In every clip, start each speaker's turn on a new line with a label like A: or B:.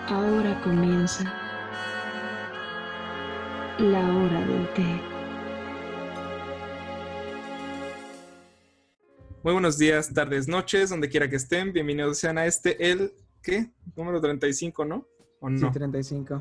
A: Ahora comienza la hora del té.
B: Muy buenos días, tardes, noches, donde quiera que estén. Bienvenidos sean a ¿qué? Número 35, ¿no? ¿O no?
C: Sí, 35.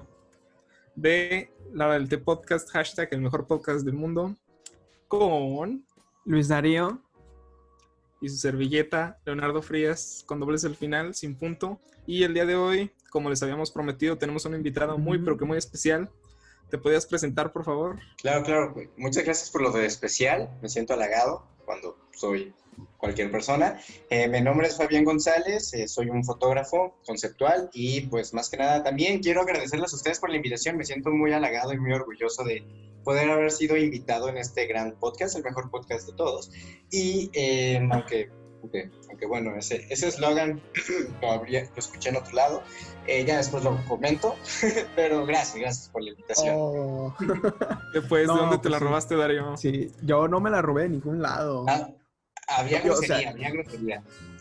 B: De la hora del té podcast, hashtag el mejor podcast del mundo, con
C: Luis Darío.
B: y su servilleta, Leonardo Frías, con dobles al final, sin punto. Y el día de hoy, como les habíamos prometido, tenemos un invitado muy, pero que muy especial. ¿Te podías presentar, por favor?
D: Claro. Muchas gracias por lo de especial. Me siento halagado cuando soy cualquier persona. Mi nombre es Fabián González, soy un fotógrafo conceptual y pues más que nada también quiero agradecerles a ustedes por la invitación. Me siento muy halagado y muy orgulloso de poder haber sido invitado en este gran podcast, el mejor podcast de todos. Y aunque bueno, ese eslogan todavía lo escuché en otro lado, ya después lo comento, pero gracias por la invitación.
C: Oh.
B: Después,
C: No,
B: ¿de dónde te
C: pues
B: la
C: sí.
B: robaste, Darío?
C: Sí, yo no me la robé de ningún lado.
D: Había
C: Yo,
D: grosería, había grosería.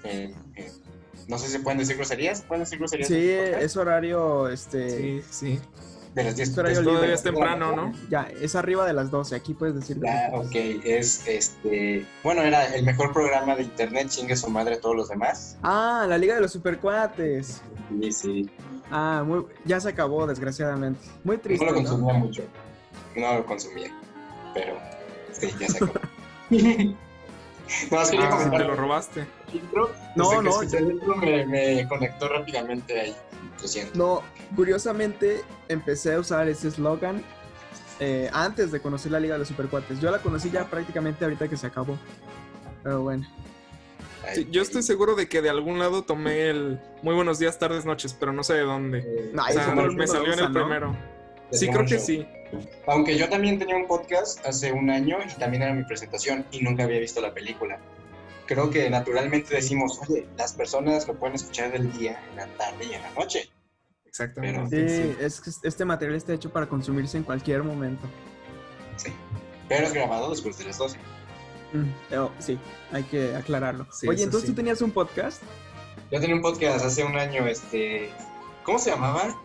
D: No sé si pueden decir groserías. ¿Pueden decir groserías?
C: Sí,
D: en el podcast?
C: es horario,
B: Sí.
D: De las 10.
C: es horario
B: Todavía
C: libre.
B: es temprano, ¿no?
C: Ya, es arriba de las 12, aquí puedes decir.
D: Ok, bueno, era el mejor programa de internet, chingue su madre todos los demás.
C: Ah, la Liga de los Supercuates.
D: Sí.
C: Ah, ya se acabó, desgraciadamente. Muy triste,
D: No lo
C: ¿no?
D: consumía mucho. No lo consumía, pero sí, ya se acabó. No, es que yo
B: Te
D: comentar
B: lo robaste.
D: el intro.
C: No,
D: Desde que
C: no.
D: escuché el intro me conectó rápidamente ahí. Lo siento.
C: No, curiosamente empecé a usar ese eslogan antes de conocer la Liga de los Supercuates. Yo la conocí ya prácticamente ahorita que se acabó. Pero bueno.
B: Sí, yo estoy seguro de que de algún lado tomé el muy buenos días, tardes, noches, pero no sé de dónde.
C: No,
B: O
C: eso
B: sea,
C: todo el mundo
B: me
C: lo
B: salió en
C: usa,
B: el
C: ¿no?
B: primero.
D: De
B: Sí,
D: Truman
B: creo que
D: Show.
B: sí.
D: Aunque yo también tenía un podcast hace un año y también era mi presentación y nunca había visto la película. Creo que naturalmente decimos, oye, las personas lo pueden escuchar del día, en la tarde y en la noche.
B: Exactamente.
C: Sí, es que este material está hecho para consumirse en cualquier momento.
D: Sí. Pero es grabado después de las 12.
C: Sí, hay que aclararlo.
B: Sí,
C: Oye,
B: eso
C: entonces
B: sí.
C: tú tenías un podcast.
D: Yo tenía un podcast hace un año, ¿cómo se llamaba?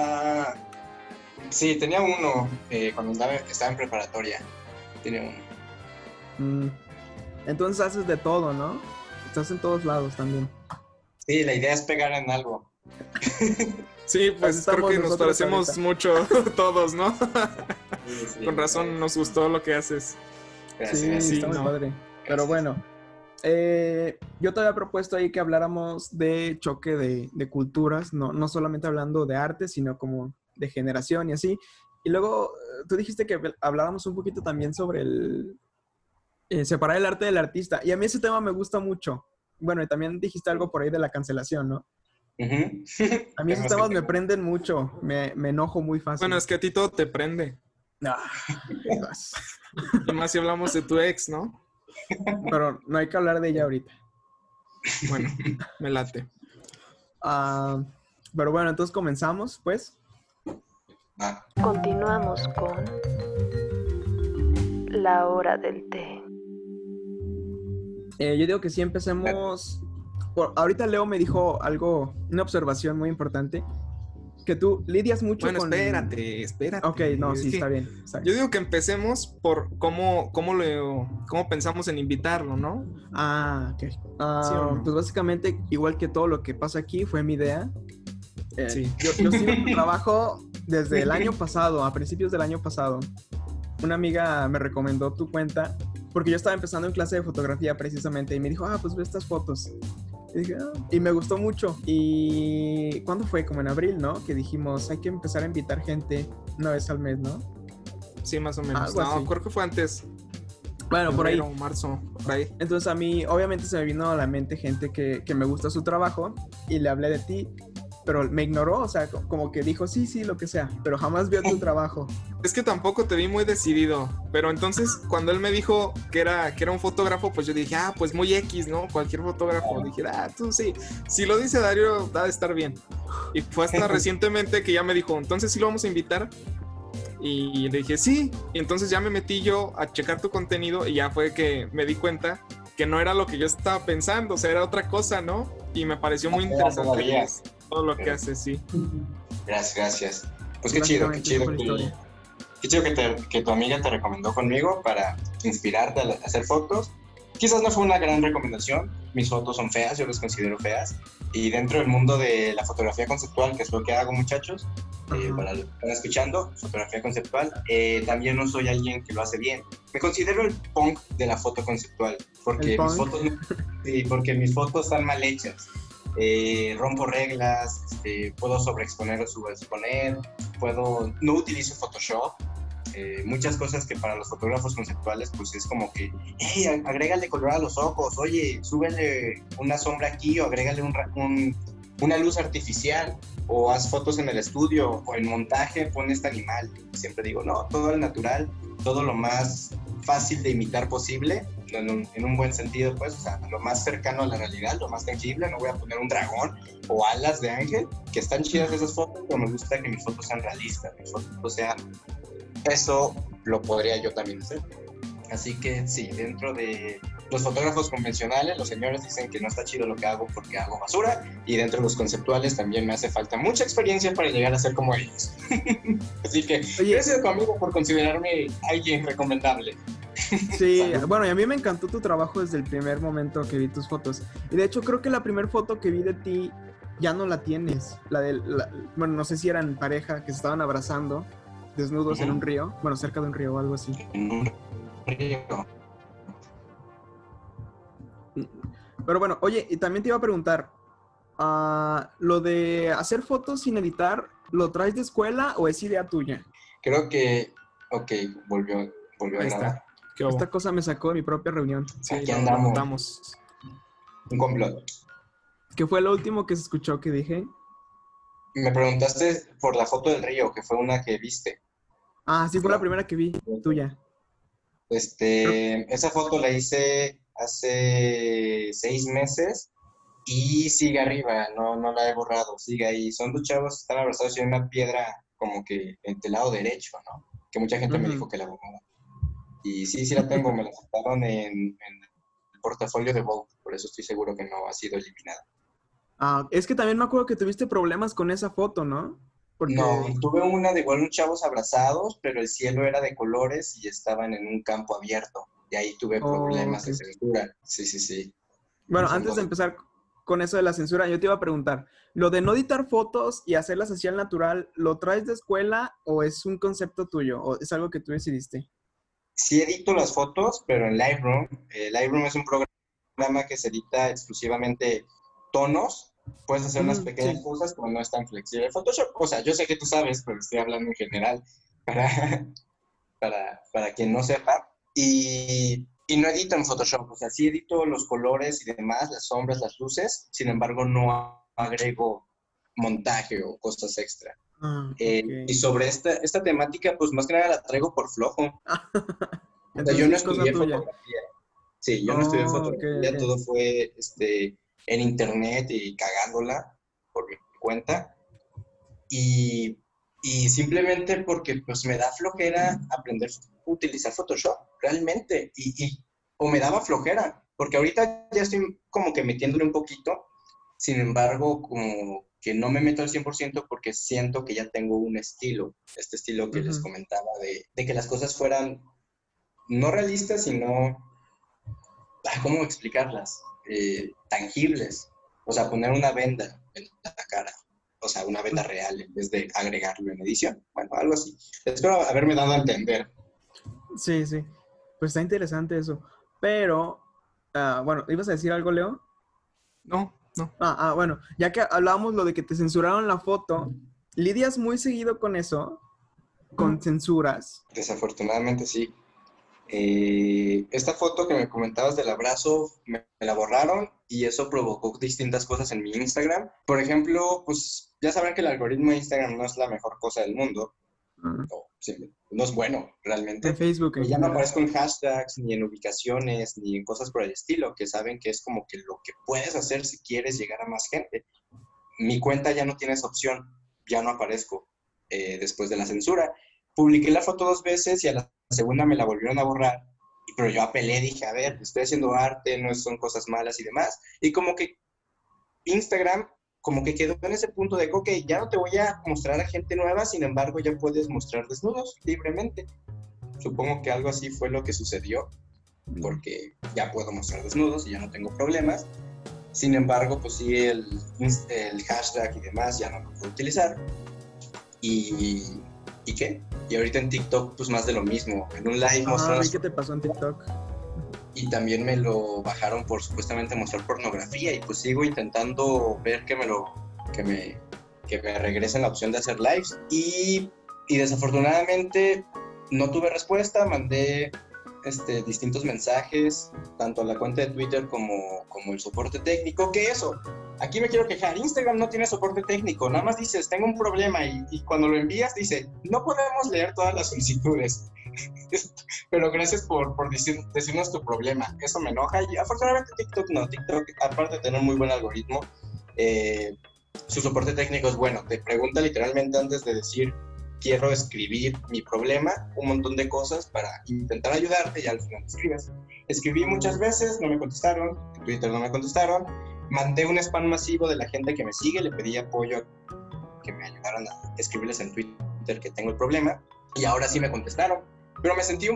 D: Sí, tenía uno cuando estaba en preparatoria. Tenía uno.
C: Entonces haces de todo, ¿no? Estás en todos lados también.
D: Sí, la idea es pegar en algo.
B: Sí, pues
C: Estamos
B: creo que nos
C: nosotros
B: parecemos
C: ahorita.
B: mucho todos, ¿no?
D: Sí,
B: Con razón nos gustó lo que haces.
D: Gracias.
B: sí,
C: está muy
B: no.
C: padre. Pero bueno, yo te había propuesto ahí que habláramos de choque de culturas, no solamente hablando de arte, sino como de generación y así. Y luego tú dijiste que habláramos un poquito también sobre el separar el arte del artista. Y a mí ese tema me gusta mucho. Bueno, y también dijiste algo por ahí de la cancelación, ¿no?
D: Ujú.
C: A mí esos temas me prenden mucho, me enojo muy fácil.
B: Bueno, es que a ti todo te prende.
C: Ah,
B: Y más si hablamos de tu ex, ¿no?
C: pero no hay que hablar de ella ahorita.
B: Bueno, me late.
C: Pero bueno, entonces comenzamos, pues.
A: Continuamos con la hora del té.
C: Yo digo que sí, empecemos. Ahorita Leo me dijo algo, una observación muy importante, que tú lidias mucho
B: Bueno,
C: con...
B: espérate.
C: Ok, no,
B: Es
C: sí,
B: que
C: está bien.
B: Yo digo que empecemos por cómo pensamos en invitarlo, ¿no?
C: Ah, ok.
B: ¿Sí o no?
C: Pues básicamente, igual que todo lo que pasa aquí, fue mi idea.
B: Sí.
C: Yo sigo tu trabajo desde el año pasado, a principios del año pasado. Una amiga me recomendó tu cuenta porque yo estaba empezando en clase de fotografía precisamente y me dijo, pues ve estas fotos. Y dije, y me gustó mucho. ¿Y cuándo fue? Como en abril, ¿no? Que dijimos, hay que empezar a invitar gente una vez al mes, ¿no?
B: Sí, más o menos.
C: Algo
B: No,
C: así.
B: creo que fue antes.
C: Bueno, por ahí.
B: Febrero, marzo, por ahí.
C: Entonces a mí, obviamente se me vino a la mente gente que me gusta su trabajo y le hablé de ti, pero me ignoró, o sea, como que dijo, sí, lo que sea, pero jamás vio tu trabajo.
B: Es que tampoco te vi muy decidido, pero entonces cuando él me dijo que era un fotógrafo, pues yo dije, pues muy X, ¿no? Cualquier fotógrafo. Dije, tú sí, si lo dice Darío, va a estar bien. Y fue hasta recientemente que ya me dijo, entonces sí lo vamos a invitar. Y le dije, sí. Y entonces ya me metí yo a checar tu contenido y ya fue que me di cuenta que no era lo que yo estaba pensando, o sea, era otra cosa, ¿no? Y me pareció muy interesante. todo lo que haces, sí.
D: Gracias, gracias. Pues qué chido, qué
C: Básicamente,
D: chido.
C: esa fue la historia.
D: Qué chido que tu amiga te recomendó conmigo para inspirarte a hacer fotos. Quizás no fue una gran recomendación, mis fotos son feas, yo las considero feas. Y dentro del mundo de la fotografía conceptual, que es lo que hago, muchachos, para los que están escuchando, fotografía conceptual, también no soy alguien que lo hace bien. Me considero el punk de la foto conceptual, porque porque mis fotos están mal hechas. Rompo reglas, puedo sobreexponer o subexponer, no utilizo Photoshop, muchas cosas que para los fotógrafos conceptuales pues es como que, hey, agrégale color a los ojos, oye, súbele una sombra aquí o agrégale una luz artificial, o haz fotos en el estudio o en montaje, pon este animal. Siempre digo, no, todo al natural, todo lo más fácil de imitar posible, en un buen sentido, pues, o sea, lo más cercano a la realidad, lo más tangible. No voy a poner un dragón o alas de ángel, que están chidas esas fotos, pero me gusta que mis fotos sean realistas, mis fotos sean... Eso lo podría yo también hacer. Así que sí, dentro de los fotógrafos convencionales, los señores dicen que no está chido lo que hago porque hago basura, y dentro de los conceptuales también me hace falta mucha experiencia para llegar a ser como ellos. Así que gracias a tu amigo por considerarme alguien recomendable.
C: Sí, bueno, y a mí me encantó tu trabajo desde el primer momento que vi tus fotos. Y de hecho creo que la primera foto que vi de ti ya no la tienes. Bueno, no sé si eran pareja que se estaban abrazando, desnudos en un río, bueno, cerca de un río o algo así.
D: En un río.
C: Pero bueno, oye, y también te iba a preguntar, ¿lo de hacer fotos sin editar, lo traes de escuela o es idea tuya?
D: Creo que, ok, volvió
C: Ahí
D: a grabar.
C: está.
B: ¿Qué hubo?
C: Esta cosa me sacó de mi propia reunión.
B: Sí,
D: Aquí
B: lo
D: andamos.
B: notamos.
D: Un complot.
C: ¿Qué fue lo último que se escuchó que dije?
D: Me preguntaste por la foto del río, que fue una que viste.
C: Ah, sí, fue la primera que vi, tuya.
D: Esa foto la hice hace 6 meses y sigue arriba, no la he borrado, sigue ahí. Son dos chavos que están abrazados y hay una piedra como que en el lado derecho, ¿no? Que mucha gente me dijo que la borrara. Y sí la tengo, me la sacaron en el portafolio de Vogue, por eso estoy seguro que no ha sido eliminada.
C: Ah, es que también me acuerdo que tuviste problemas con esa foto, ¿no? Porque...
D: No, tuve una de igual unos chavos abrazados, pero el cielo era de colores y estaban en un campo abierto. Y ahí tuve problemas de censura. Sí.
C: Bueno, antes de empezar con eso de la censura, yo te iba a preguntar, ¿lo de no editar fotos y hacerlas así al natural, lo traes de escuela o es un concepto tuyo? ¿O es algo que tú decidiste?
D: Sí edito las fotos, pero en Lightroom. Lightroom es un programa que se edita exclusivamente tonos. Puedes hacer unas pequeñas cosas, pero no es tan flexible. Photoshop, o sea, yo sé que tú sabes, pero estoy hablando en general para quien no sepa. Y no edito en Photoshop, o sea, sí edito los colores y demás, las sombras, las luces, sin embargo no agrego montaje o cosas extra.
C: Okay.
D: Y sobre esta temática, pues más que nada la traigo por flojo. O sea, yo no estudié fotografía. Sí, yo no estudié fotografía, okay. Todo fue en internet y cagándola por mi cuenta. Y simplemente porque pues me da flojera aprender a utilizar Photoshop, realmente. O me daba flojera, porque ahorita ya estoy como que metiéndole un poquito. Sin embargo, como que no me meto al 100% porque siento que ya tengo un estilo. Este estilo que les comentaba de que las cosas fueran no realistas, sino... ¿Cómo explicarlas? Tangibles. O sea, poner una venda en la cara. O sea, una venda real en vez de agregarlo en edición. Bueno, algo así. Espero haberme dado a entender.
C: Sí. Pues está interesante eso. Pero, bueno, ¿ibas a decir algo, Leo?
B: No.
C: Bueno, ya que hablábamos lo de que te censuraron la foto, ¿lidias muy seguido con eso? ¿Con censuras?
D: Desafortunadamente sí. Esta foto que me comentabas del abrazo me la borraron y eso provocó distintas cosas en mi Instagram. Por ejemplo, pues ya saben que el algoritmo de Instagram no es la mejor cosa del mundo. No es bueno, realmente.
C: En Facebook.
D: Ya no aparezco en hashtags, ni en ubicaciones, ni en cosas por el estilo, que saben que es como que lo que puedes hacer si quieres llegar a más gente. Mi cuenta ya no tiene esa opción, ya no aparezco después de la censura. Publiqué la foto 2 veces y a la segunda me la volvieron a borrar, pero yo apelé, dije, a ver, estoy haciendo arte, no son cosas malas y demás. Y como que Instagram como que quedó en ese punto de, ok, ya no te voy a mostrar a gente nueva, sin embargo ya puedes mostrar desnudos libremente. Supongo que algo así fue lo que sucedió, porque ya puedo mostrar desnudos y ya no tengo problemas. Sin embargo, pues sí, el hashtag y demás ya no lo puedo utilizar. ¿Y qué? Y ahorita en TikTok, pues más de lo mismo. En un live mostramos...
C: ¿Qué te pasó en TikTok?
D: Y también me lo bajaron por supuestamente mostrar pornografía, y pues sigo intentando ver que me regresen la opción de hacer lives, y desafortunadamente no tuve respuesta. Mandé distintos mensajes tanto a la cuenta de Twitter como el soporte técnico, que eso, aquí me quiero quejar, Instagram no tiene soporte técnico, nada más dices tengo un problema, y cuando lo envías dice no podemos leer todas las solicitudes. Pero gracias por decirnos tu problema. Eso me enoja. Y afortunadamente TikTok, aparte de tener muy buen algoritmo, su soporte técnico es bueno. Te pregunta literalmente antes de decir quiero escribir mi problema, un montón de cosas para intentar ayudarte, y al final escribes. Escribí muchas veces, no me contestaron, en Twitter no me contestaron. Mandé un spam masivo de la gente que me sigue, le pedí apoyo, que me ayudaran a escribirles en Twitter que tengo el problema, y ahora sí me contestaron. Pero me sentí un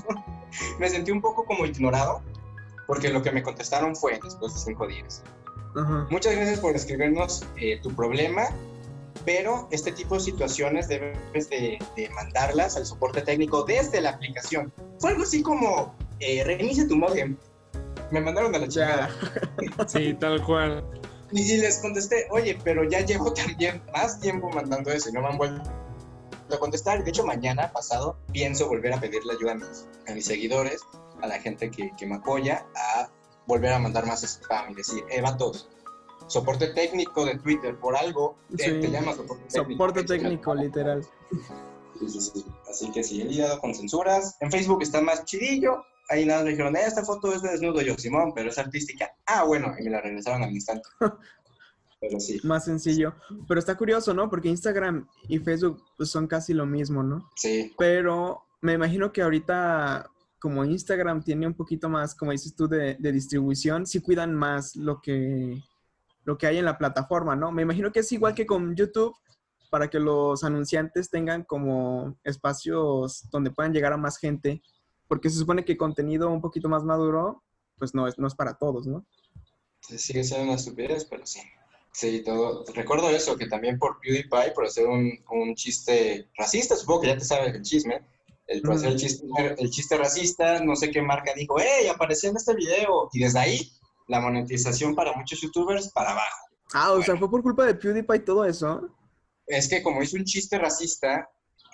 D: poco como ignorado, porque lo que me contestaron fue después de 5 días.
C: Ajá.
D: Muchas gracias por escribirnos tu problema, pero este tipo de situaciones debes de mandarlas al soporte técnico desde la aplicación. Fue algo así como, reinicia tu modem. Me mandaron a la chingada.
B: Sí, tal cual.
D: Y les contesté, oye, pero ya llevo también más tiempo mandando eso y no me han vuelto a contestar. De hecho, mañana pasado pienso volver a pedirle ayuda a mis seguidores, a la gente que me apoya, a volver a mandar más spam y decir, vatos, soporte técnico de Twitter, por algo te llama soporte técnico.
C: Soporte técnico, literal.
D: Sí. Así que sí, he lidiado con censuras. En Facebook está más chidillo. Ahí nada, me dijeron, esta foto es de desnudo. Yo, Simón, pero es artística. Ah, bueno, y me la regresaron al instante. Pero sí.
C: Más sencillo. Pero está curioso, ¿no? Porque Instagram y Facebook pues, son casi lo mismo, ¿no?
D: Sí.
C: Pero me imagino que ahorita, como Instagram tiene un poquito más, como dices tú, de distribución, sí cuidan más lo que hay en la plataforma, ¿no? Me imagino que es igual que con YouTube, para que los anunciantes tengan como espacios donde puedan llegar a más gente, porque se supone que contenido un poquito más maduro, pues no es para todos, ¿no?
D: Sigue siendo una estupidez, pero sí. Sí, todo. Recuerdo eso, que también por PewDiePie, por hacer un chiste racista, supongo que ya te sabes el chisme, por hacer el chiste racista, no sé qué marca dijo, ¡hey, apareció en este video! Y desde ahí, la monetización para muchos youtubers para abajo.
C: Ah, o sea, fue por culpa de PewDiePie todo eso.
D: Es que como hizo un chiste racista,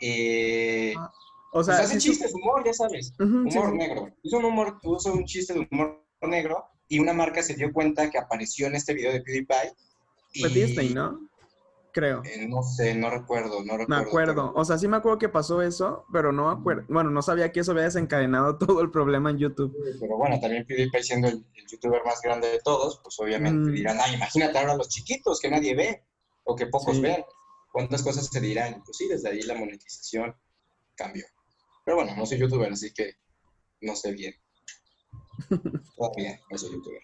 C: o sea,
D: pues hace chistes, humor, ya sabes, humor
C: sí.
D: negro. Hizo un chiste de humor negro, y una marca se dio cuenta que apareció en este video de PewDiePie.
C: Fue Disney, ¿no? Creo.
D: No sé, no recuerdo.
C: Me acuerdo. O sea, sí me acuerdo que pasó eso, pero no me acuerdo. Bueno, no sabía que eso había desencadenado todo el problema en YouTube.
D: Pero bueno, también PewDiePie siendo el youtuber más grande de todos, pues obviamente dirán, imagínate ahora los chiquitos que nadie ve o que pocos ven. ¿Cuántas cosas se dirán? Pues sí, desde ahí la monetización cambió. Pero bueno, no soy youtuber, así que no sé bien. Todavía no soy youtuber.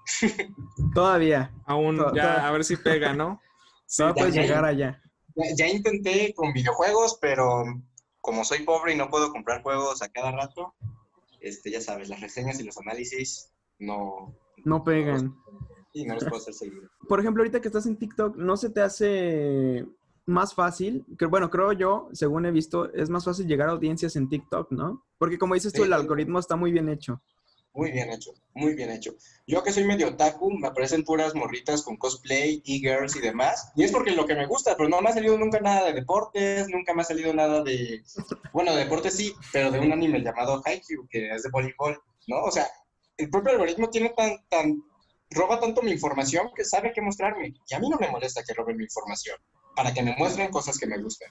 C: Todavía.
B: Aún, ya, a ver si pega, ¿no?
C: Sí, puedes llegar allá.
D: Ya intenté con videojuegos, pero como soy pobre y no puedo comprar juegos a cada rato, ya sabes, las reseñas y los análisis no
C: pegan.
D: Y no los puedo hacer seguido.
C: Por ejemplo, ahorita que estás en TikTok, ¿no se te hace más fácil? Bueno, creo yo, según he visto, es más fácil llegar a audiencias en TikTok, ¿no? Porque como dices tú, el algoritmo está muy bien hecho.
D: Muy bien hecho, muy bien hecho. Yo que soy medio otaku, me aparecen puras morritas con cosplay, e-girls y demás. Y es porque lo que me gusta, pero no me ha salido nunca nada de deportes, nunca me ha salido nada de... Bueno, de deportes sí, pero de un anime llamado Haikyuu, que es de voleibol, ¿no? O sea, el propio algoritmo tiene roba tanto mi información que sabe qué mostrarme. Y a mí no me molesta que roben mi información, para que me muestren cosas que me gustan.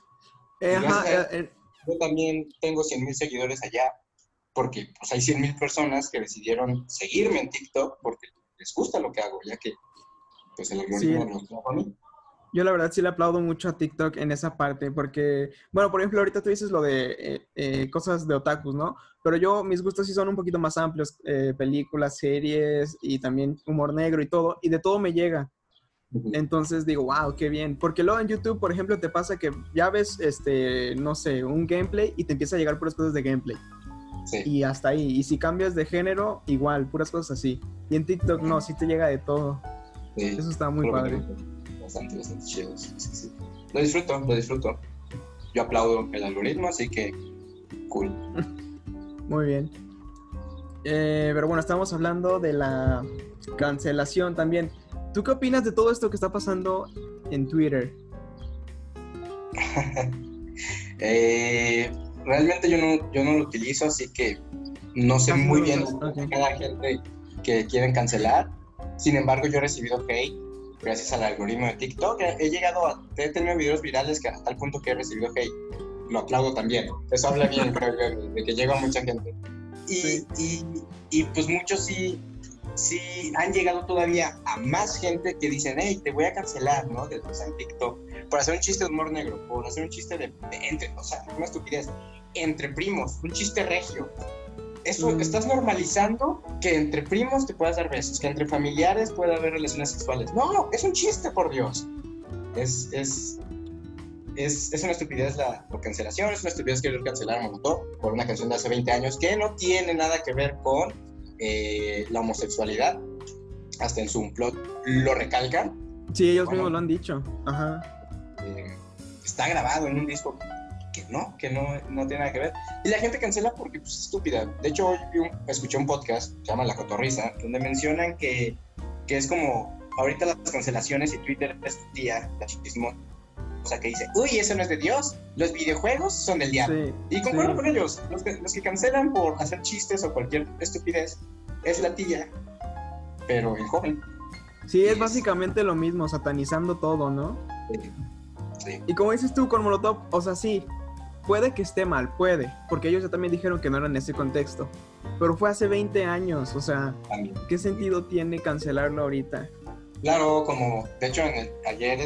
D: Yo también tengo 100,000 seguidores allá, porque pues hay 100,000 personas que decidieron seguirme en TikTok porque les gusta lo que hago, ya que pues el algoritmo no lo a mí.
C: Yo la verdad sí le aplaudo mucho a TikTok en esa parte, porque, bueno, por ejemplo, ahorita tú dices lo de cosas de otakus, ¿no? Pero mis gustos sí son un poquito más amplios, películas, series y también humor negro y todo, y de todo me llega. Entonces digo, wow, qué bien. Porque luego en YouTube, por ejemplo, te pasa que ya ves, no sé, un gameplay y te empieza a llegar puras cosas de gameplay.
D: Sí.
C: Y hasta ahí. Y si cambias de género, igual, puras cosas así. Y en TikTok no, sí te llega de todo.
D: Sí.
C: Eso está muy padre.
D: Bastante chido. Sí. Lo disfruto. Yo aplaudo el algoritmo, así que cool.
C: Muy bien. Pero bueno, estamos hablando de la cancelación también. ¿Tú qué opinas de todo esto que está pasando en Twitter?
D: Realmente yo no lo utilizo, así que no sé muy bien cada gente que quieren cancelar. Sin embargo, yo he recibido hate gracias al algoritmo de TikTok. He tenido videos virales que hasta tal punto que he recibido hate. Lo aplaudo también. Eso habla bien, creo yo, de que llega a mucha gente. Y pues muchos sí han llegado todavía a más gente que dicen, hey, te voy a cancelar, ¿no? En TikTok, por hacer un chiste de humor negro, por hacer un chiste de o sea, una estupidez, entre primos, un chiste regio. Eso, estás normalizando que entre primos te puedas dar besos, que entre familiares pueda haber relaciones sexuales. No, es un chiste, por Dios. Es una estupidez la cancelación, es una estupidez querer cancelar a Molotov por una canción de hace 20 años que no tiene nada que ver con la homosexualidad. Hasta en su plot lo recalcan.
C: Sí, ellos mismos lo han dicho. Ajá.
D: Está grabado en un disco que no tiene nada que ver. Y la gente cancela porque pues, es estúpida. De hecho, hoy escuché un podcast, se llama La Cotorrisa, donde mencionan que es como ahorita las cancelaciones y Twitter es tu tía, la chismosa, que dice, uy, eso no es de Dios, los videojuegos son del diablo. Sí, y concuerdo con ellos. Los que cancelan por hacer chistes o cualquier estupidez es la tía, pero el joven.
C: Sí, es básicamente lo mismo, satanizando todo, ¿no?
D: Sí.
C: Y como dices tú con Molotov, o sea, sí, puede que esté mal, puede, porque ellos ya también dijeron que no era en ese contexto, pero fue hace 20 años, o sea, ¿qué sentido tiene cancelarlo ahorita?
D: Claro, como, de hecho, ayer,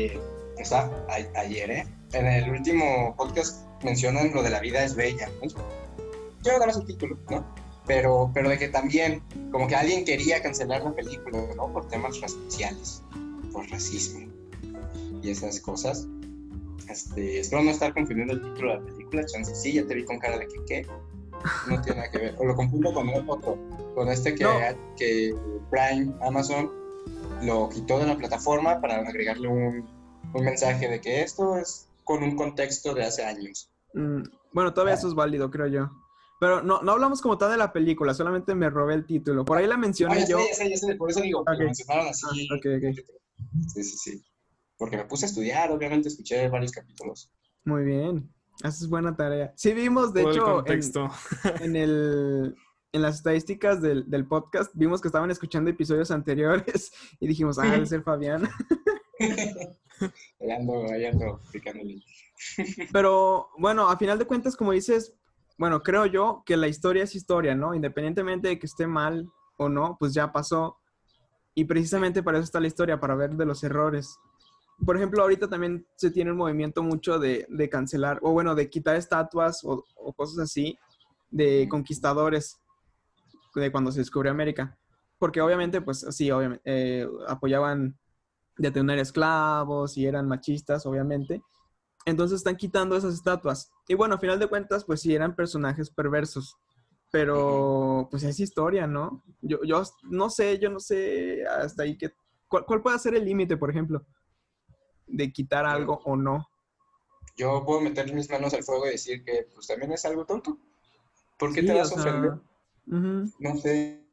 D: en el último podcast mencionan lo de La vida es bella, ¿no? Yo daré su título, ¿no? Pero de que también, como que alguien quería cancelar la película, ¿no? Por temas raciales, por racismo y esas cosas. Espero no estar confundiendo el título de la película, chance sí, ya te vi con cara de que ¿qué? No tiene nada que ver. O lo confundo con el otro, con que Prime, Amazon, lo quitó de la plataforma para agregarle un mensaje de que esto es con un contexto de hace años.
C: Bueno, todavía eso es válido, creo yo. Pero no hablamos como tal de la película, solamente me robé el título. Por ahí la mencioné yo.
D: Ya sé, por eso digo, que lo mencionaron así.
C: Okay.
D: Sí. Porque me puse a estudiar, obviamente escuché varios capítulos.
C: Muy bien, haces buena tarea. Sí vimos, de
B: todo
C: hecho, en las estadísticas del podcast, vimos que estaban escuchando episodios anteriores y dijimos, debe ser Fabián.
D: Ahí ando picándole.
C: Pero, bueno, a final de cuentas, como dices, bueno, creo yo que la historia es historia, ¿no? Independientemente de que esté mal o no, pues ya pasó. Y precisamente para eso está la historia, para ver de los errores. Por ejemplo, ahorita también se tiene un movimiento mucho de cancelar, o bueno, de quitar estatuas o cosas así de conquistadores de cuando se descubrió América. Porque obviamente, pues sí, obviamente, apoyaban detener esclavos y eran machistas, obviamente. Entonces están quitando esas estatuas. Y bueno, a final de cuentas, pues sí, eran personajes perversos. Pero, pues es historia, ¿no? Yo no sé hasta ahí ¿cuál puede ser el límite, por ejemplo, de quitar algo o no?
D: Yo puedo meter mis manos al fuego y decir que, pues también es algo tonto. ¿Por qué te vas a ofender? No sé,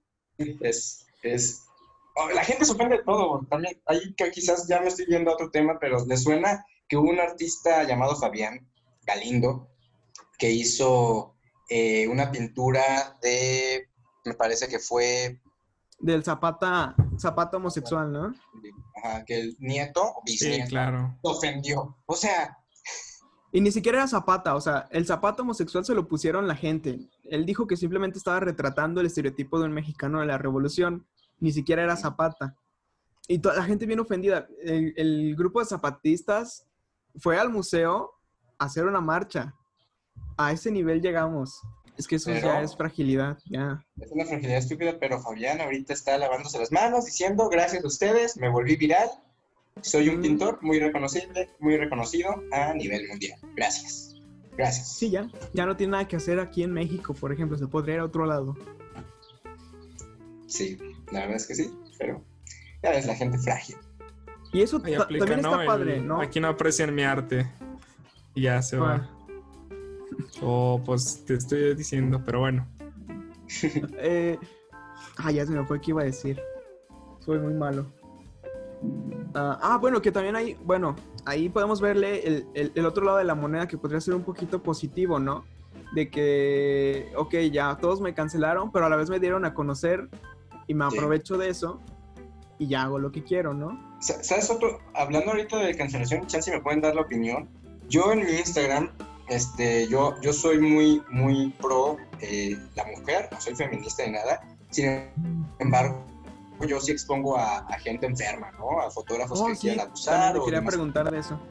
D: la gente se ofende de todo. También, ahí que quizás ya me estoy viendo a otro tema, pero ¿les suena que hubo un artista llamado Fabián Galindo que hizo una pintura de, me parece que fue...
C: Del Zapata homosexual, ¿no?
D: Ajá, que el nieto o bisnieto
B: claro,
D: se ofendió. O sea...
C: Y ni siquiera era Zapata, o sea, el Zapata homosexual se lo pusieron la gente. Él dijo que simplemente estaba retratando el estereotipo de un mexicano de la revolución. Ni siquiera era Zapata. Y toda la gente bien ofendida. El grupo de zapatistas fue al museo a hacer una marcha. A ese nivel llegamos. Es que eso ya es fragilidad, ya.
D: Es una fragilidad estúpida, pero Fabián ahorita está lavándose las manos diciendo, gracias a ustedes, me volví viral Soy un pintor muy reconocido a nivel mundial. Gracias. Gracias.
C: Sí, ya no tiene nada que hacer aquí en México, por ejemplo, se podría ir a otro lado.
D: Sí, la verdad es que sí, pero ya ves, la gente frágil.
C: Y eso
B: Ahí aplica,
C: también está
B: ¿no?
C: padre, ¿no?
B: Aquí no aprecian mi arte. Y ya se va. Pues te estoy diciendo, pero bueno.
C: Ya se me fue qué iba a decir. Soy muy malo. Bueno, que también hay, bueno, ahí podemos verle el otro lado de la moneda que podría ser un poquito positivo, ¿no? De que, ok, ya todos me cancelaron, pero a la vez me dieron a conocer y me aprovecho de eso y ya hago lo que quiero, ¿no?
D: ¿Sabes otro? Hablando ahorita de cancelación, chance me pueden dar la opinión. Yo en mi Instagram, yo soy muy, muy pro la mujer, no soy feminista ni nada. Sin embargo, yo sí expongo a gente enferma, ¿no? A fotógrafos que quieran abusar.
C: Te quería preguntar de eso.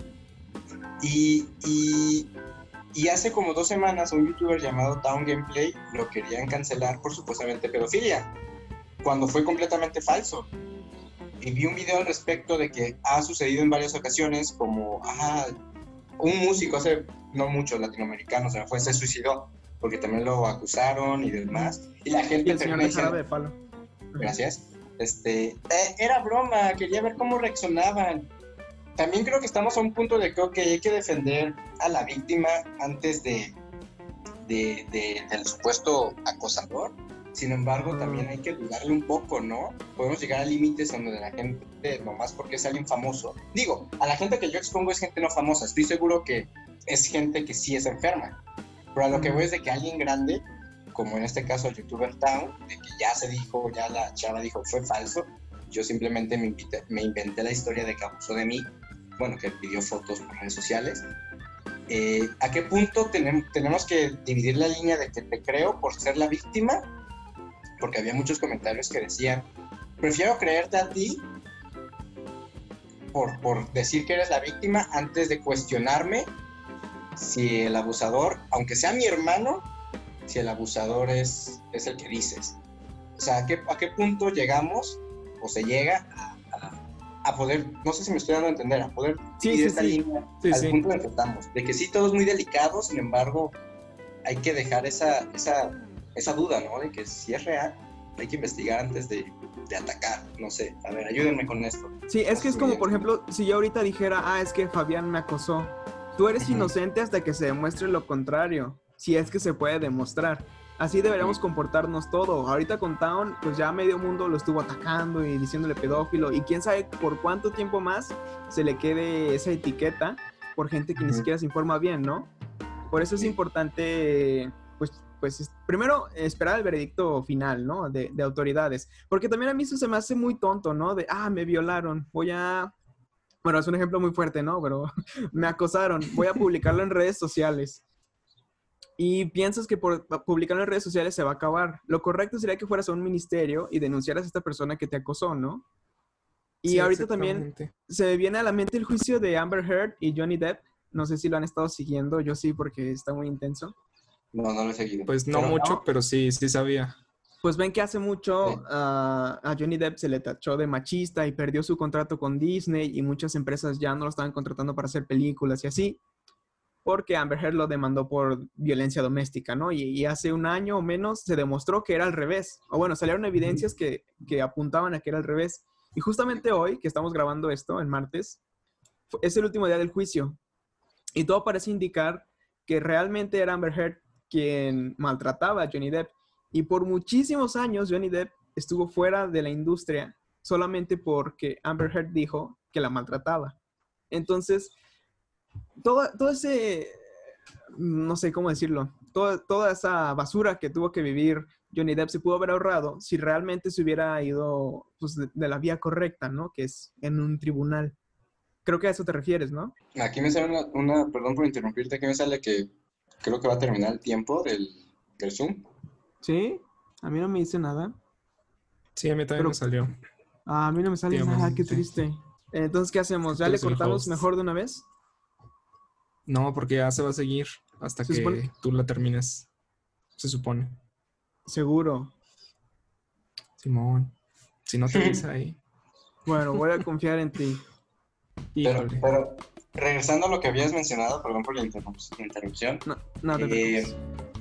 D: Y hace como 2 semanas un youtuber llamado Town Gameplay lo querían cancelar por supuestamente pedofilia, cuando fue completamente falso. Y vi un video al respecto de que ha sucedido en varias ocasiones, como, un músico hace no mucho latinoamericano se suicidó, porque también lo acusaron y demás. Y la gente...
C: Y el señor de Jarabe de Palo.
D: Gracias. Era broma, quería ver cómo reaccionaban. También creo que estamos a un punto de que hay que defender a la víctima antes del supuesto acosador. Sin embargo, también hay que dudarle un poco, ¿no? Podemos llegar a límites donde la gente, nomás porque es alguien famoso... Digo, a la gente que yo expongo es gente no famosa. Estoy seguro que es gente que sí es enferma. Pero a lo que voy es de que alguien grande, como en este caso el youtuber Town, de que ya se dijo, ya la chava dijo, fue falso. Yo simplemente me inventé la historia de que abusó de mí. Bueno, que pidió fotos por redes sociales. ¿A qué punto tenemos que dividir la línea de que te creo por ser la víctima? Porque había muchos comentarios que decían, prefiero creerte a ti por decir que eres la víctima antes de cuestionarme si el abusador, aunque sea mi hermano, si el abusador es el que dices. O sea, ¿a qué punto llegamos o se llega a poder, no sé si me estoy dando a entender, a poder dividir esta línea al punto en el que estamos? De que sí, todo es muy delicado, sin embargo, hay que dejar esa duda, ¿no? De que si es real, hay que investigar antes de atacar. No sé, a ver, ayúdenme con esto.
C: Sí, es que es como, por ejemplo, si yo ahorita dijera, es que Fabián me acosó. Tú eres inocente hasta que se demuestre lo contrario, si es que se puede demostrar. Así deberíamos comportarnos todo. Ahorita con Town, pues ya medio mundo lo estuvo atacando y diciéndole pedófilo, y quién sabe por cuánto tiempo más se le quede esa etiqueta por gente que ni siquiera se informa bien, ¿no? Por eso es importante, pues primero esperar el veredicto final, ¿no? De autoridades. Porque también a mí eso se me hace muy tonto, ¿no? Me violaron, bueno, es un ejemplo muy fuerte, ¿no? Pero me acosaron, voy a publicarlo en redes sociales. Y piensas que por publicarlo en redes sociales se va a acabar. Lo correcto sería que fueras a un ministerio y denunciaras a esta persona que te acosó, ¿no? Y sí, ahorita también se me viene a la mente el juicio de Amber Heard y Johnny Depp. No sé si lo han estado siguiendo, yo sí, porque está muy intenso.
D: No lo he seguido.
B: Pues no mucho, pero sí sabía.
C: Pues ven que hace mucho a Johnny Depp se le tachó de machista y perdió su contrato con Disney, y muchas empresas ya no lo estaban contratando para hacer películas y así, porque Amber Heard lo demandó por violencia doméstica, ¿no? Y hace un año o menos se demostró que era al revés. O bueno, salieron evidencias que apuntaban a que era al revés. Y justamente hoy, que estamos grabando esto, el martes, es el último día del juicio. Y todo parece indicar que realmente era Amber Heard quien maltrataba a Johnny Depp. Y por muchísimos años Johnny Depp estuvo fuera de la industria solamente porque Amber Heard dijo que la maltrataba. Entonces, todo ese, no sé cómo decirlo, toda esa basura que tuvo que vivir Johnny Depp se pudo haber ahorrado si realmente se hubiera ido pues, de la vía correcta, ¿no? Que es en un tribunal. Creo que a eso te refieres, ¿no?
D: Aquí me sale perdón por interrumpirte, aquí me sale que creo que va a terminar el tiempo del Zoom.
C: ¿Sí? A mí no me dice nada.
B: Sí, a mí también me salió.
C: A mí no me sale nada, qué triste. Entonces, ¿qué hacemos? ¿Ya le cortamos mejor de una vez?
B: No, porque ya se va a seguir hasta que tú la termines. Se supone.
C: Seguro.
B: Simón. Si no te dice ahí.
C: Bueno, voy a confiar en ti. Híjole.
D: Pero regresando a lo que habías mencionado, perdón por la interrupción.
C: No te preocupes.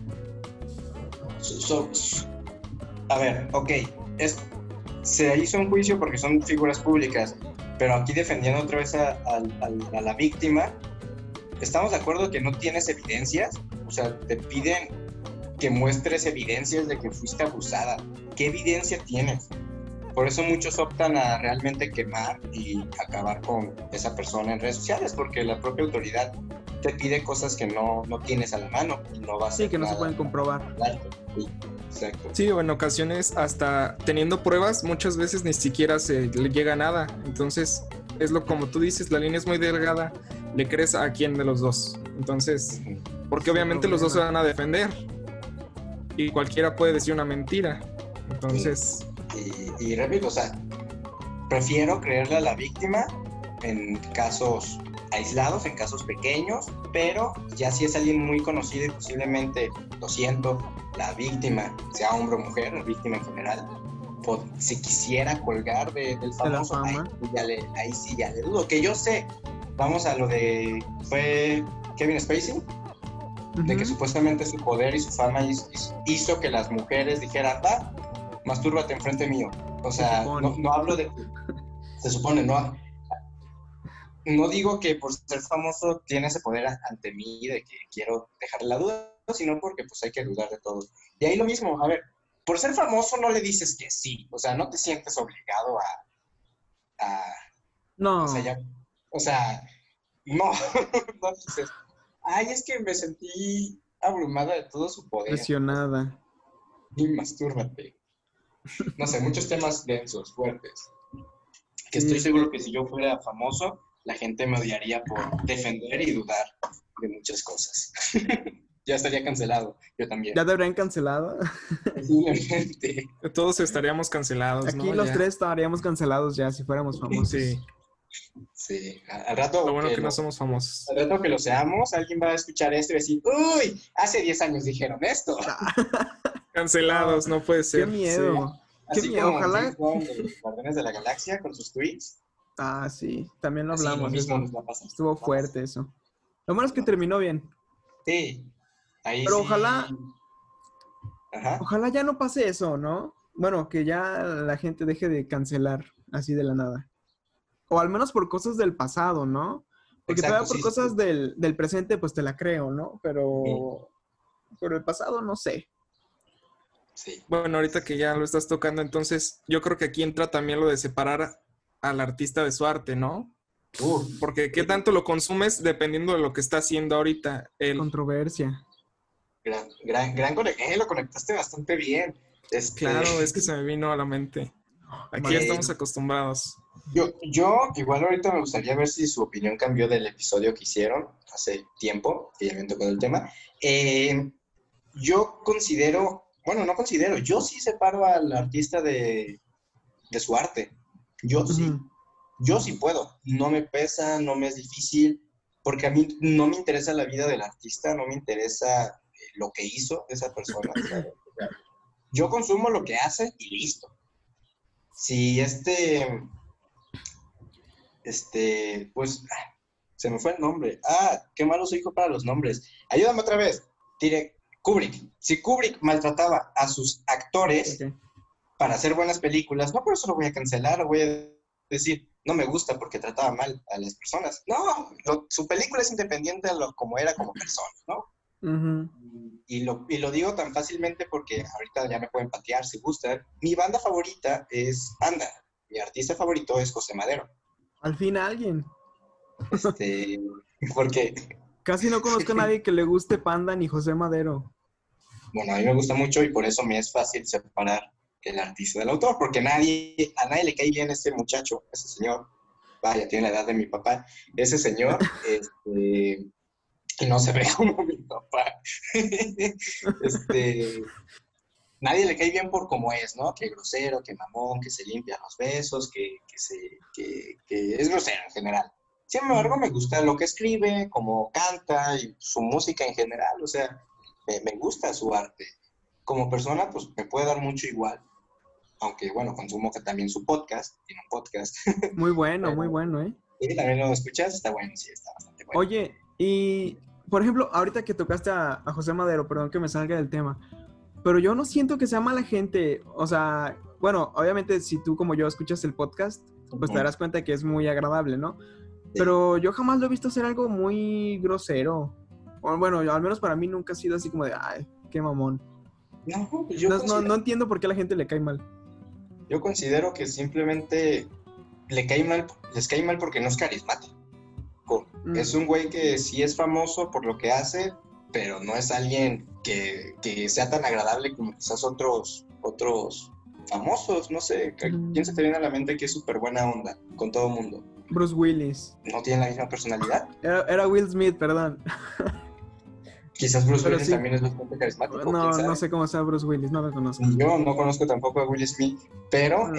D: A ver, ok, se hizo un juicio porque son figuras públicas, pero aquí defendiendo otra vez a la víctima, ¿estamos de acuerdo que no tienes evidencias? O sea, te piden que muestres evidencias de que fuiste abusada. ¿Qué evidencia tienes? Por eso muchos optan a realmente quemar y acabar con esa persona en redes sociales, porque la propia autoridad te pide cosas que no tienes a la mano y no vas a
C: Sí, que no se pueden comprobar.
D: Sí, exacto.
B: Sí, o en ocasiones hasta teniendo pruebas, muchas veces ni siquiera se le llega a nada. Entonces, es lo como tú dices, la línea es muy delgada, le crees a quién de los dos. Entonces, porque obviamente los dos se van a defender y cualquiera puede decir una mentira. Entonces...
D: Y repito, o sea, prefiero creerle a la víctima en casos aislados, en casos pequeños, pero ya si es alguien muy conocido y posiblemente, lo siento, la víctima, sea hombre o mujer, la víctima en general, pues, si quisiera colgar del famoso,
C: fama.
D: ahí sí ya le dudo. Que yo sé, vamos a lo de, fue Kevin Spacey, de que supuestamente su poder y su fama hizo que las mujeres dijeran, va, mastúrbate enfrente mío. O sea, no hablo de... Se supone, no digo que por ser famoso tiene ese poder ante mí de que quiero dejarle la duda, sino porque pues hay que dudar de todo. Y ahí lo mismo, a ver, por ser famoso no le dices que sí, o sea, no te sientes obligado a
C: No.
D: O sea, no, no dices, ay, es que me sentí abrumada de todo su poder.
C: Presionada.
D: Y mastúrbate. No sé, muchos temas densos, fuertes. Que estoy seguro que si yo fuera famoso, la gente me odiaría por defender y dudar de muchas cosas. Ya estaría cancelado, yo también.
C: ¿Ya te habrían cancelado?
D: Posiblemente.
B: Todos estaríamos cancelados,
C: Aquí
B: ¿no?
C: los
B: Ya.
C: 3 estaríamos cancelados ya si fuéramos famosos.
B: Sí,
D: Sí, al rato
B: lo bueno que no somos famosos.
D: al rato que lo seamos, alguien va a escuchar esto y va a decir, uy, hace 10 años dijeron esto.
B: Cancelados, no puede
C: Qué
B: ser.
C: miedo. Qué
D: Así
C: miedo,
D: como
C: ojalá.
D: James Bond de los Guardianes de la Galaxia con sus tweets.
C: Ah, sí, también lo
D: Así, lo
C: hablamos.
D: mismo
C: Eso.
D: nos va a pasar.
C: Estuvo fuerte eso. Lo malo es que terminó bien.
D: Sí, ahí
C: Pero
D: sí.
C: ojalá-
D: Ajá.
C: Ojalá ya no pase eso, ¿no? Bueno, que ya la gente deje de cancelar así de la nada. O al menos por cosas del pasado, ¿no? Porque
D: Exacto,
C: todavía por
D: sí,
C: cosas
D: sí.
C: del presente, pues te la creo, ¿no? Pero por el pasado, no sé.
D: Sí.
B: Bueno, ahorita que ya lo estás tocando, entonces yo creo que aquí entra también lo de separar al artista de su arte, ¿no? Porque qué tanto lo consumes dependiendo de lo que está haciendo ahorita él.
C: Controversia.
D: Gran lo conectaste bastante bien.
B: Claro, es que se me vino a la mente. Aquí ya estamos acostumbrados.
D: Yo igual ahorita me gustaría ver si su opinión cambió del episodio que hicieron hace tiempo, que ya me tocó el tema. Yo yo sí separo al artista de su arte. Yo sí. Yo sí puedo. No me pesa, no me es difícil, porque a mí no me interesa la vida del artista, no me interesa lo que hizo esa persona. ¿Sabes? Yo consumo lo que hace y listo. Si pues, se me fue el nombre. Qué malo soy para los nombres. Ayúdame otra vez. Diré, Kubrick. Si Kubrick maltrataba a sus actores para hacer buenas películas, no por eso lo voy a cancelar, voy a decir, no me gusta porque trataba mal a las personas. No, su película es independiente de como era como persona, ¿no? Y lo digo tan fácilmente porque ahorita ya me pueden patear si gustan. Mi banda favorita es Panda. Mi artista favorito es José Madero.
C: Al fin alguien.
D: Porque...
C: Casi no conozco a nadie que le guste Panda ni José Madero.
D: Bueno, a mí me gusta mucho y por eso me es fácil separar el artista del autor, porque a nadie le cae bien este muchacho, ese señor. Vaya, tiene la edad de mi papá. Ese señor, y no se ve como mi papá. Nadie le cae bien por cómo es, ¿no? Que grosero, que mamón, que se limpia los besos, que es grosero en general. Sin embargo, me gusta lo que escribe, cómo canta y su música en general. O sea, me gusta su arte. Como persona, pues me puede dar mucho igual. Aunque, bueno, consumo que también su podcast. Tiene un podcast.
C: Muy bueno, muy bueno, ¿eh?
D: ¿Sí? ¿También lo escuchas? Está bueno, sí, está bastante bueno.
C: Oye, y por ejemplo, ahorita que tocaste a José Madero, perdón que me salga del tema, pero yo no siento que sea mala gente. O sea, bueno, obviamente si tú como yo escuchas el podcast, pues te darás cuenta que es muy agradable, ¿no? Pero yo jamás lo he visto hacer algo muy grosero. O, bueno, al menos para mí nunca ha sido así como de, ay, qué mamón.
D: No,
C: No entiendo por qué a la gente le cae mal.
D: yo considero que simplemente les cae mal porque no es carismático. Es un güey que sí es famoso por lo que hace, pero no es alguien que sea tan agradable como quizás otros famosos, no sé. ¿Quién se te viene a la mente que es súper buena onda con todo el mundo?
C: Bruce Willis.
D: ¿No tiene la misma personalidad?
C: Era Will Smith, perdón.
D: Quizás Bruce
C: Pero
D: Willis
C: sí.
D: también es bastante carismático. ¿quién
C: No,
D: sabe?
C: no sé cómo sea Bruce Willis, no lo conozco.
D: Yo no conozco tampoco a Will Smith, pero...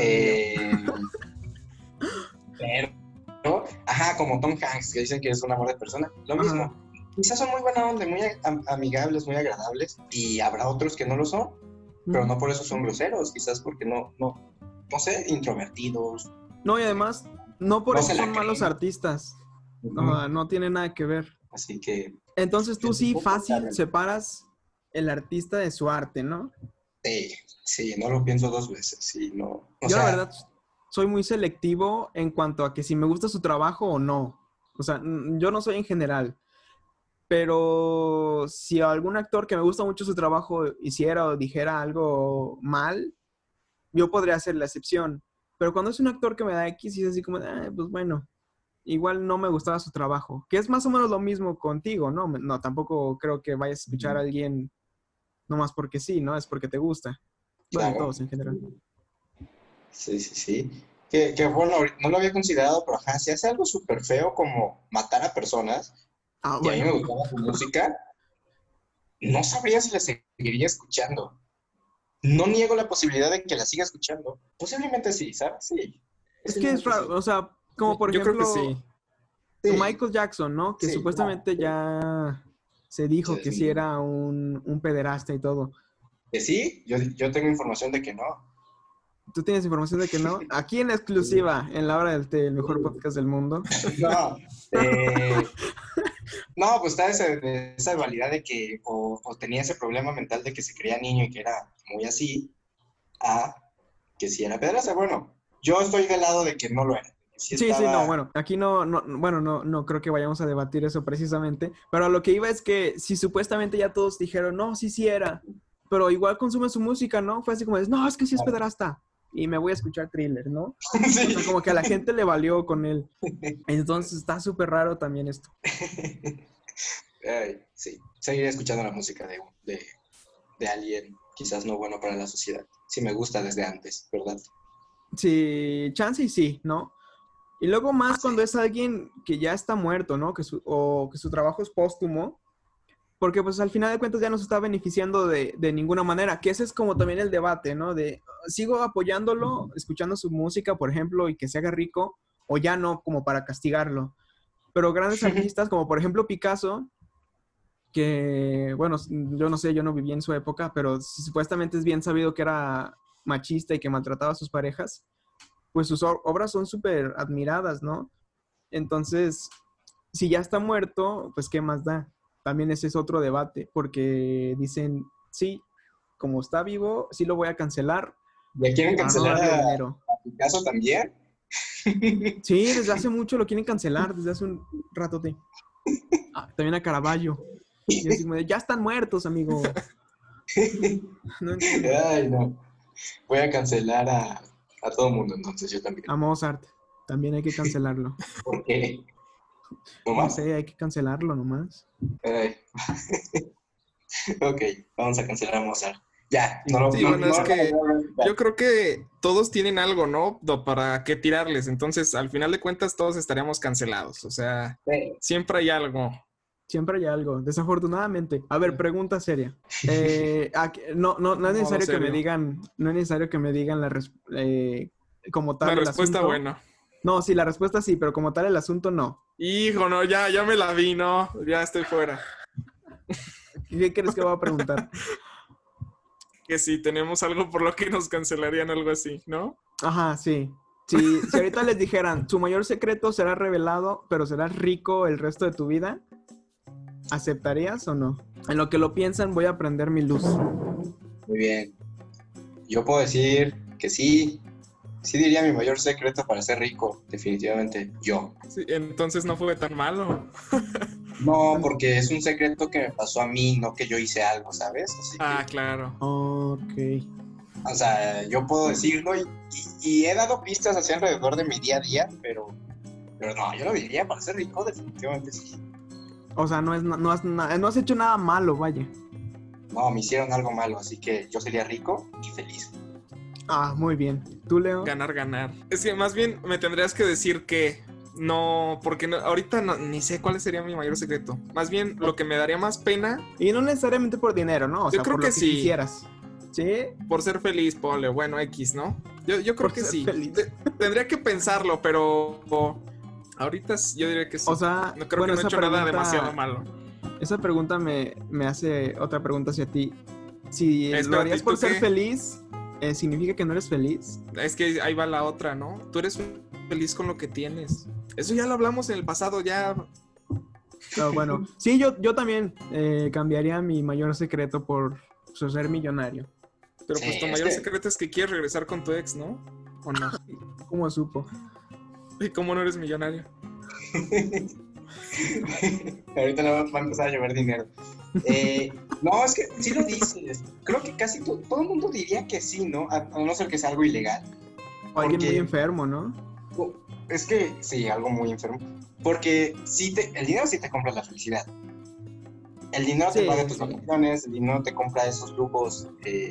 D: ajá, como Tom Hanks, que dicen que es un amor de persona. Lo mismo. Quizás son muy buena onda, muy amigables, muy agradables, y habrá otros que no lo son, pero no por eso son groseros, quizás porque no sé, introvertidos.
C: No, y además, no por
D: No
C: eso
D: se la
C: son malos
D: creen.
C: artistas. No tiene nada que ver.
D: Así que...
C: Entonces tú sí fácil
D: Claro.
C: separas el artista de su arte, ¿no?
D: Sí, no lo pienso dos veces, sí, no.
C: Yo la verdad soy muy selectivo en cuanto a que si me gusta su trabajo o no. O sea, yo no soy en general. Pero si algún actor que me gusta mucho su trabajo hiciera o dijera algo mal, yo podría hacer la excepción. Pero cuando es un actor que me da X y es así como, pues bueno, igual no me gustaba su trabajo. Que es más o menos lo mismo contigo, ¿no? No, tampoco creo que vayas a escuchar a alguien nomás porque sí, ¿no? Es porque te gusta. Bueno,
D: Claro.
C: todos en general.
D: Sí. Que bueno, no lo había considerado, pero ajá, si hace algo súper feo como matar a personas, y a mí me gustaba su música, no sabría si la seguiría escuchando. No niego la posibilidad de que la siga escuchando. Posiblemente sí, ¿sabes? Sí.
C: Es que es raro, o sea, como por
B: Yo
C: ejemplo,
B: creo que sí.
C: Michael Jackson, ¿no? Que
D: Sí,
C: supuestamente
D: claro.
C: ya se dijo
D: Sí,
C: que
D: sí.
C: sí era un pederasta y todo.
D: Que sí, yo tengo información de que no.
C: ¿Tú tienes información de que no? Aquí en exclusiva, en La Hora del Té, el mejor podcast del mundo.
D: No, no, pues está esa dualidad de que o tenía ese problema mental de que se creía niño y que era muy así, a que sí era pedraza. Bueno, yo estoy del lado de que no lo era.
C: Sí, no, bueno, aquí no creo que vayamos a debatir eso precisamente, pero a lo que iba es que si supuestamente ya todos dijeron, no, sí era, pero igual consume su música, ¿no? Fue así como, no, es que sí es pederasta, y me voy a escuchar Thriller, ¿no?
D: Sí.
C: O sea, como que a la gente le valió con él. Entonces está súper raro también esto.
D: Ay, sí, seguiré escuchando la música de alguien quizás no bueno para la sociedad. Sí me gusta desde antes, ¿verdad?
C: Sí, chance y sí, ¿no? Y luego más cuando es alguien que ya está muerto, ¿no? Que su trabajo es póstumo, porque pues al final de cuentas ya no se está beneficiando de ninguna manera, que ese es como también el debate, ¿no? De, ¿sigo apoyándolo, escuchando su música, por ejemplo, y que se haga rico, o ya no, como para castigarlo? Pero grandes artistas, como por ejemplo Picasso, que, bueno, yo no sé, yo no viví en su época, pero supuestamente es bien sabido que era machista y que maltrataba a sus parejas, pues sus obras son súper admiradas, ¿no? Entonces, si ya está muerto, pues ¿qué más da? También ese es otro debate, porque dicen, sí, como está vivo, sí lo voy a cancelar.
D: ¿Ya quieren cancelar
C: a
D: Picasso también?
C: Sí, desde hace mucho lo quieren cancelar, desde hace un ratote. También a Caravaggio. Y así como de, ya están muertos, amigo. No entiendo.
D: Ay, no. Voy a cancelar a todo el mundo, entonces yo también.
C: A Mozart, también hay que cancelarlo.
D: ¿Por qué? ¿No
C: No
D: más?
C: sé, hay que cancelarlo nomás.
D: Ay. Ok, vamos a cancelar a Mozart. Ya, no.
B: Sí, bueno, es que yo creo que todos tienen algo, ¿no? Para qué tirarles. Entonces, al final de cuentas, todos estaríamos cancelados. O sea,
D: Sí.
B: siempre hay algo.
C: Siempre hay algo, desafortunadamente. A ver, pregunta seria. No es necesario que me digan, no es necesario que me digan como tal
B: La
C: el
B: respuesta,
C: asunto.
B: bueno.
C: No, sí, la respuesta sí, pero como tal el asunto no.
B: Hijo, no, ya me la vi, no. Ya estoy fuera.
C: ¿Qué crees que voy a preguntar?
B: Que si tenemos algo por lo que nos cancelarían, algo así, ¿no?
C: Ajá, sí. Si ahorita les dijeran, su mayor secreto será revelado, pero serás rico el resto de tu vida, ¿aceptarías o no? En lo que lo piensan, voy a prender mi luz.
D: Muy bien. Yo puedo decir que sí. Sí diría mi mayor secreto para ser rico, definitivamente, yo.
B: Sí, entonces no fue tan malo.
D: No, porque es un secreto que me pasó a mí, no que yo hice algo, ¿sabes? Así que,
B: Claro.
C: Ok.
D: o sea, yo puedo decirlo y he dado pistas hacia alrededor de mi día a día, pero no, yo lo diría para ser rico, definitivamente sí.
C: O sea, no has hecho nada malo, vaya.
D: No, me hicieron algo malo, así que yo sería rico y feliz.
C: Ah, muy bien. ¿Tú, Leo?
B: Ganar. Es que más bien me tendrías que decir que no, porque ahorita ni sé cuál sería mi mayor secreto. Más bien, lo que me daría más pena.
C: Y no necesariamente por dinero, ¿no? O sea,
B: Yo creo
C: por lo
B: que sí.
C: quisieras. ¿Sí?
B: Por ser feliz, ponle, bueno, X, ¿no? Yo creo
C: Por
B: que
C: ser
B: sí.
C: feliz.
B: Tendría que pensarlo, pero ahorita yo diría que sí.
C: O sea,
B: no creo
C: bueno,
B: que no he
C: esa
B: hecho nada
C: pregunta-
B: demasiado malo.
C: Esa pregunta me hace otra pregunta hacia ti. Si lo
B: Espérate,
C: harías
B: ¿y
C: por
B: tú
C: ser
B: qué?
C: feliz, ¿significa que no eres feliz?
B: Es que ahí va la otra, ¿no? Tú eres feliz con lo que tienes. Eso ya lo hablamos en el pasado, ya.
C: No, bueno, sí, yo también cambiaría mi mayor secreto por ser millonario.
B: Pero
D: Sí,
B: pues tu
D: es
B: mayor
D: que-
B: secreto es que quieres regresar con tu ex, ¿no? ¿O no?
C: ¿Cómo supo?
B: ¿Y cómo no eres millonario?
D: Ahorita no va a empezar a llover dinero. No, es que sí lo dices. Creo que casi todo el mundo diría que sí, ¿no? A no ser que sea algo ilegal.
C: O alguien
D: Porque-
C: muy enfermo, ¿no?
D: Es que sí, algo muy enfermo. Porque el dinero sí te compra la felicidad. El dinero te
C: Sí,
D: paga tus
C: sí.
D: vacaciones, el dinero te compra esos lujos.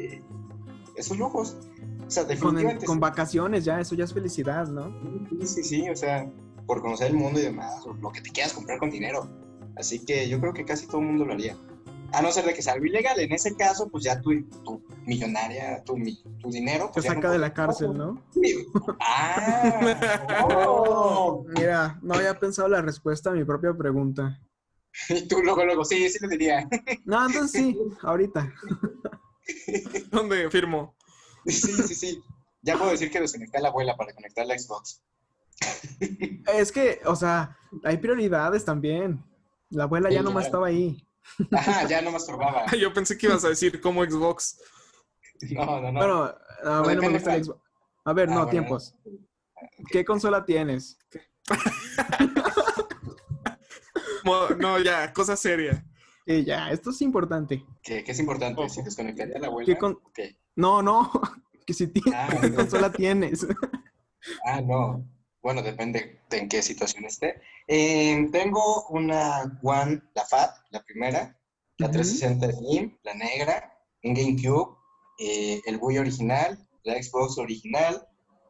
D: O sea, definitivamente
C: Con vacaciones ya, eso ya es felicidad, ¿no?
D: sí, o sea, por conocer el mundo y demás, o lo que te quieras comprar con dinero. Así que yo creo que casi todo el mundo lo haría. A no ser de que sea algo ilegal. En ese caso, pues ya tu millonaria, tu dinero...
C: Te
D: Pues ya
C: saca
D: no
C: de
D: puede-
C: la cárcel, ¿no?
D: ¡Ah! ¡Oh!
C: Mira, no había pensado la respuesta a mi propia pregunta.
D: Y tú luego, sí lo diría.
C: No, entonces sí, ahorita.
B: ¿Dónde firmo?
D: Sí. Ya puedo decir que desconecté a la abuela para conectar la Xbox.
C: Es que, o sea, hay prioridades también. La abuela ya
D: Sí,
C: nomás
D: claro.
C: estaba ahí.
D: Ajá, ya no me estorbaba.
B: Yo pensé que ibas a decir como Xbox.
D: No.
C: Bueno, a mí no me
D: depende
C: gusta el
D: cuál.
C: Xbox. A ver, no,
D: Bueno,
C: tiempos. ¿Qué consola tienes?
B: No, ya, cosa seria.
C: Y ya, esto es importante.
D: Que es importante,
B: Ojo.
D: si desconectaste a la
C: ¿Qué
D: abuela.
C: con-
D: Ok.
C: No, que si tienes,
D: Ah,
C: ¿qué
D: ok.
C: consola tienes?
D: No. Bueno, depende de en qué situación esté. Tengo una One, la FAT, la primera, la
C: Ujú.
D: 360 Slim, la negra, un GameCube, el Wii original, la Xbox original,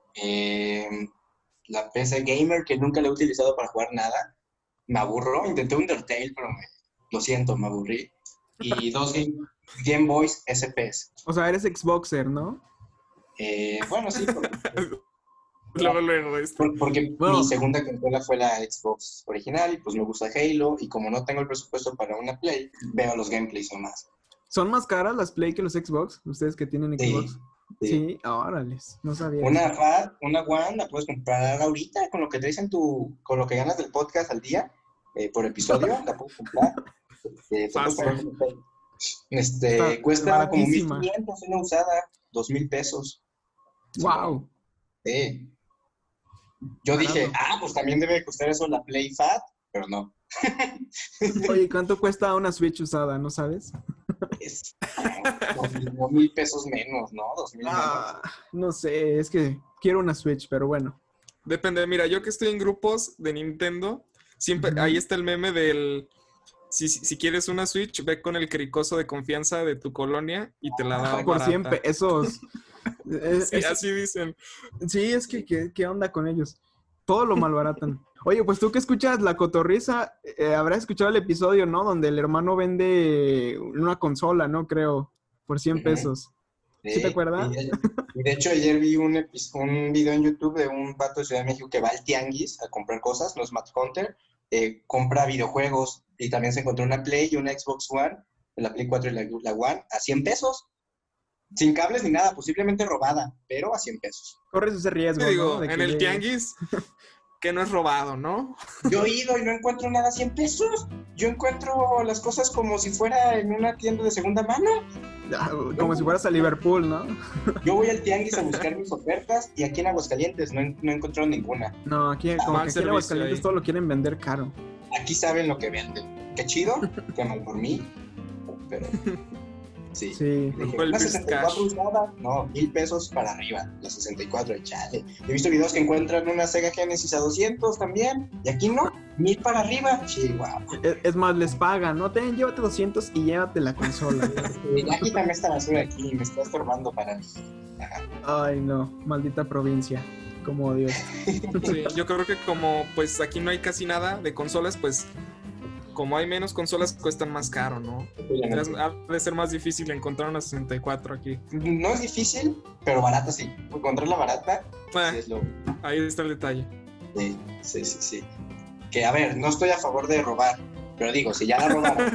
D: la PC Gamer, que nunca la he utilizado para jugar nada. Me aburro, intenté Undertale, pero lo siento, me aburrí. Y dos Game Boys SPS.
C: O sea, eres Xboxer, ¿no?
D: Bueno, sí,
B: Luego,
D: porque
C: Bueno.
D: mi segunda consola fue la Xbox original y pues me gusta Halo y como no tengo el presupuesto para una Play, veo los gameplays nomás.
C: ¿Son más caras las Play que los Xbox? Ustedes que tienen
D: Sí,
C: Xbox. Sí, órales, no sabía.
D: Una FAT, una One, la puedes comprar ahorita con lo que traes con lo que ganas del podcast al día, por episodio, la puedes comprar. Te puedes
B: Fácil.
D: comprar una Play.
C: Está
D: Cuesta como
C: baratísima.
D: 1,500 una usada, 2,000 pesos.
C: ¡Wow!
D: Sí. Yo dije, pues también debe costar eso la Play Fat, pero no.
C: Oye, ¿cuánto cuesta una Switch usada? ¿No sabes?
D: Es 2,000 pesos menos, ¿no? 2,000 menos.
C: No sé, es que quiero una Switch, pero bueno.
B: Depende, mira, yo que estoy en grupos de Nintendo, siempre
C: Ujú.
B: ahí está el meme del... Si quieres una Switch, ve con el cricoso de confianza de tu colonia y te la da
C: Por
B: barata.
C: 100 pesos.
B: Sí, así dicen.
C: Sí, es que, ¿qué onda con ellos? Todo lo malbaratan. Oye, pues tú que escuchas La Cotorrisa, habrás escuchado el episodio, ¿no? Donde el hermano vende una consola, ¿no? Creo, por 100
D: Ujú.
C: pesos. ¿Sí te acuerdas?
D: Y de hecho, ayer vi un video en YouTube de un vato de Ciudad de México que va al tianguis a comprar cosas, no es Matt Hunter, compra videojuegos y también se encontró una Play y una Xbox One, la Play 4 y la One, a 100 pesos. Sin cables ni nada, posiblemente robada, pero a 100 pesos.
C: Corres ese riesgo,
B: Te digo,
C: ¿no? De que
B: en el
C: llegue-
B: tianguis, que no es robado, ¿no?
D: Yo he ido y no encuentro nada a 100 pesos. Yo encuentro las cosas como si fuera en una tienda de segunda mano.
C: Ah, como si fueras a Liverpool, ¿no?
D: Yo voy al tianguis a buscar mis ofertas y aquí en Aguascalientes no encontré ninguna.
C: No, aquí como
B: mal
C: que aquí en
B: servicio
C: Aguascalientes
B: ahí.
C: todo lo quieren vender caro.
D: Aquí saben lo que venden. Qué chido, qué mal por mí, pero sí.
C: Sí.
D: Dije,
B: Fue el
D: una
B: first
D: 64 usada, no, 1,000 pesos para arriba, la 64, chale. He visto videos que encuentran una Sega Genesis a 200 también, y aquí no, 1,000 para arriba, chihuahua.
C: Es más, les pagan, ¿no? Llévate 200 y llévate la consola.
D: Ya quítame esta basura aquí, me está estorbando para mí. Ajá.
C: Ay, no, maldita provincia. Como odio.
B: Sí, yo creo que como pues aquí no hay casi nada de consolas, pues como hay menos consolas cuestan más caro, ¿no? Ha de ser más difícil encontrar una 64 aquí.
D: No es difícil, pero barata sí. Encontrarla barata
B: Ah,
D: sí es lo...
B: ahí está el detalle.
D: Sí. Que a ver, no estoy a favor de robar, pero digo, si ya la robaron.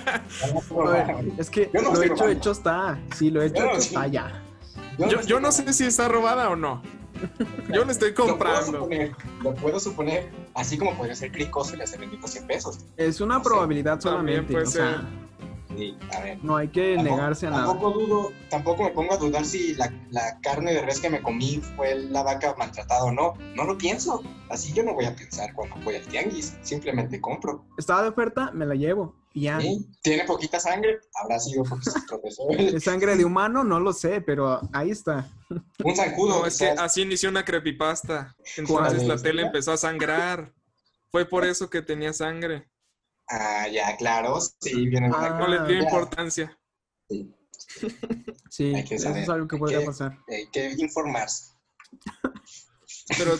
C: A ver, es que
D: Yo no
C: lo
D: estoy robando.
C: hecho está. Sí, lo hecho
D: Yo no,
C: hecho
D: sí.
C: está ya.
B: Yo no sé si está robada o no. Yo la estoy comprando.
D: Lo puedo suponer, así como podría ser cricoso y le hace vendido 100 pesos.
C: Es una
D: No sé.
C: probabilidad
B: También
C: solamente.
B: puede
C: O sea,
D: Sí, a ver.
C: no hay que negarse a nada.
D: Tampoco me pongo a dudar si la carne de res que me comí fue la vaca maltratada o no. No lo pienso. Así yo no voy a pensar cuando voy al tianguis. Simplemente compro.
C: Estaba de oferta, me la llevo. Y ya.
D: ¿Sí? ¿Tiene poquita sangre? Habrá sido porque se tropezó.
C: ¿Es sangre de humano? No lo sé, pero ahí está.
D: Un zancudo.
B: No, es que
D: quizás.
B: así inició una creepypasta. Entonces
D: ¿Cuál
B: la
D: es?
B: tele empezó a sangrar. Fue por eso que tenía sangre.
D: Ah, ya, claro. Sí, viene
C: Ah,
B: No le dio
D: ya.
B: importancia.
D: Sí,
C: Sí,
D: Hay que
C: eso
D: saber.
C: es algo que
D: Hay
C: podría
D: que-
C: pasar.
D: hay que informarse.
B: Pero,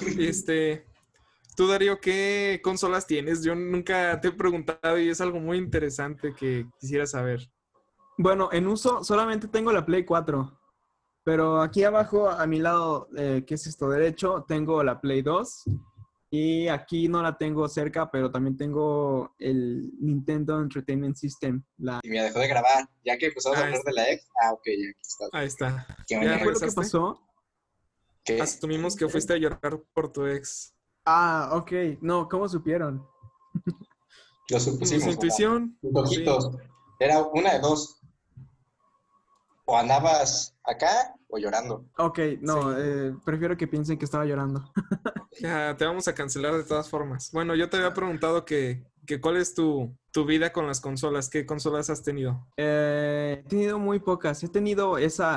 B: tú, Darío, ¿qué consolas tienes? Yo nunca te he preguntado y es algo muy interesante que quisiera saber.
C: Bueno, en uso solamente tengo la Play 4. Pero aquí abajo, a mi lado, que es esto derecho, tengo la Play 2. Y aquí no la tengo cerca, pero también tengo el Nintendo Entertainment System.
D: Y me dejó de grabar. Ya que empezamos a
B: Ah,
D: hablar de la ex. Ah, ok, ya aquí está.
B: Ahí está.
D: ¿Qué
B: Ya
C: ¿Qué
D: manera?
C: fue lo que
B: regresaste?
C: pasó?
D: ¿Qué?
B: Asumimos que fuiste a llorar por tu ex.
C: Ah, ok. No, ¿cómo supieron?
D: Lo
B: Su
D: supusimos. ¿verdad?
B: intuición.
D: Tus ojitos. Era una de dos. O andabas acá o llorando.
C: Ok, no,
B: Sí.
C: prefiero que piensen que estaba llorando.
B: Ya, te vamos a cancelar de todas formas. Bueno, yo te había preguntado que cuál es tu vida con las consolas. ¿Qué consolas has tenido?
C: He tenido muy pocas. He tenido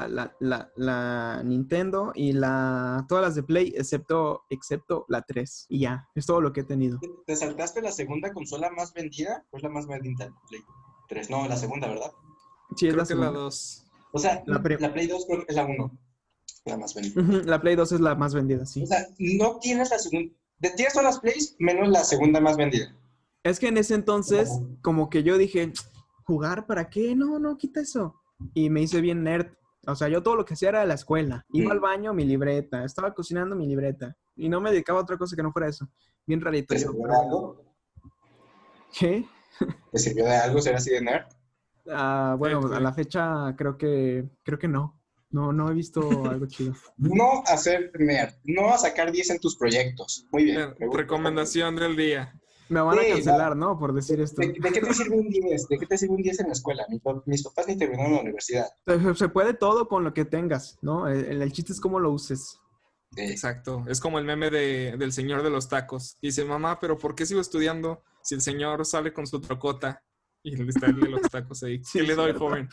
C: la Nintendo y todas las de Play, excepto la 3. Y ya, es todo lo que he tenido.
D: ¿Te saltaste la segunda consola más vendida? ¿O es la más vendida? Play 3. No, la segunda, ¿verdad?
C: Sí, es
B: Creo
C: la
B: que
C: segunda.
B: la 2.
D: O sea,
C: La
D: la Play 2 creo que es la 1. La más vendida.
C: Ujú, la Play 2 es la más vendida, sí.
D: O sea, no tienes la segunda. Tienes todas las Plays menos la segunda más vendida.
C: Es que en ese entonces, como que yo dije, ¿jugar para qué? No, quita eso. Y me hice bien nerd. O sea, yo todo lo que hacía era de la escuela. Iba al baño, mi libreta. Estaba cocinando mi libreta. Y no me dedicaba a otra cosa que no fuera eso. Bien rarito
D: ¿Te
C: yo.
D: sirvió de algo?
C: ¿Qué?
D: ¿Te sirvió de algo ser así de nerd?
C: Ah, bueno,
B: Sí.
C: a la fecha creo que no. No he visto algo chido.
D: No a ser nerd. No a sacar 10 en tus proyectos. Muy bien. me gusta.
B: Recomendación del día.
C: Me van a
D: Sí,
C: cancelar, ¿no? Por decir esto.
D: ¿De qué te sirve un 10? ¿De qué te sirve un 10 en la escuela? Mis papás ni terminaron la universidad.
C: Se puede todo con lo que tengas, ¿no? El chiste es cómo lo uses.
B: Exacto. Es como el meme del señor de los tacos. Dice, mamá, pero ¿por qué sigo estudiando si el señor sale con su trocota y le está el de los tacos ahí?
C: Sí,
B: ¿Qué le
C: es
B: doy,
C: verdad.
B: joven?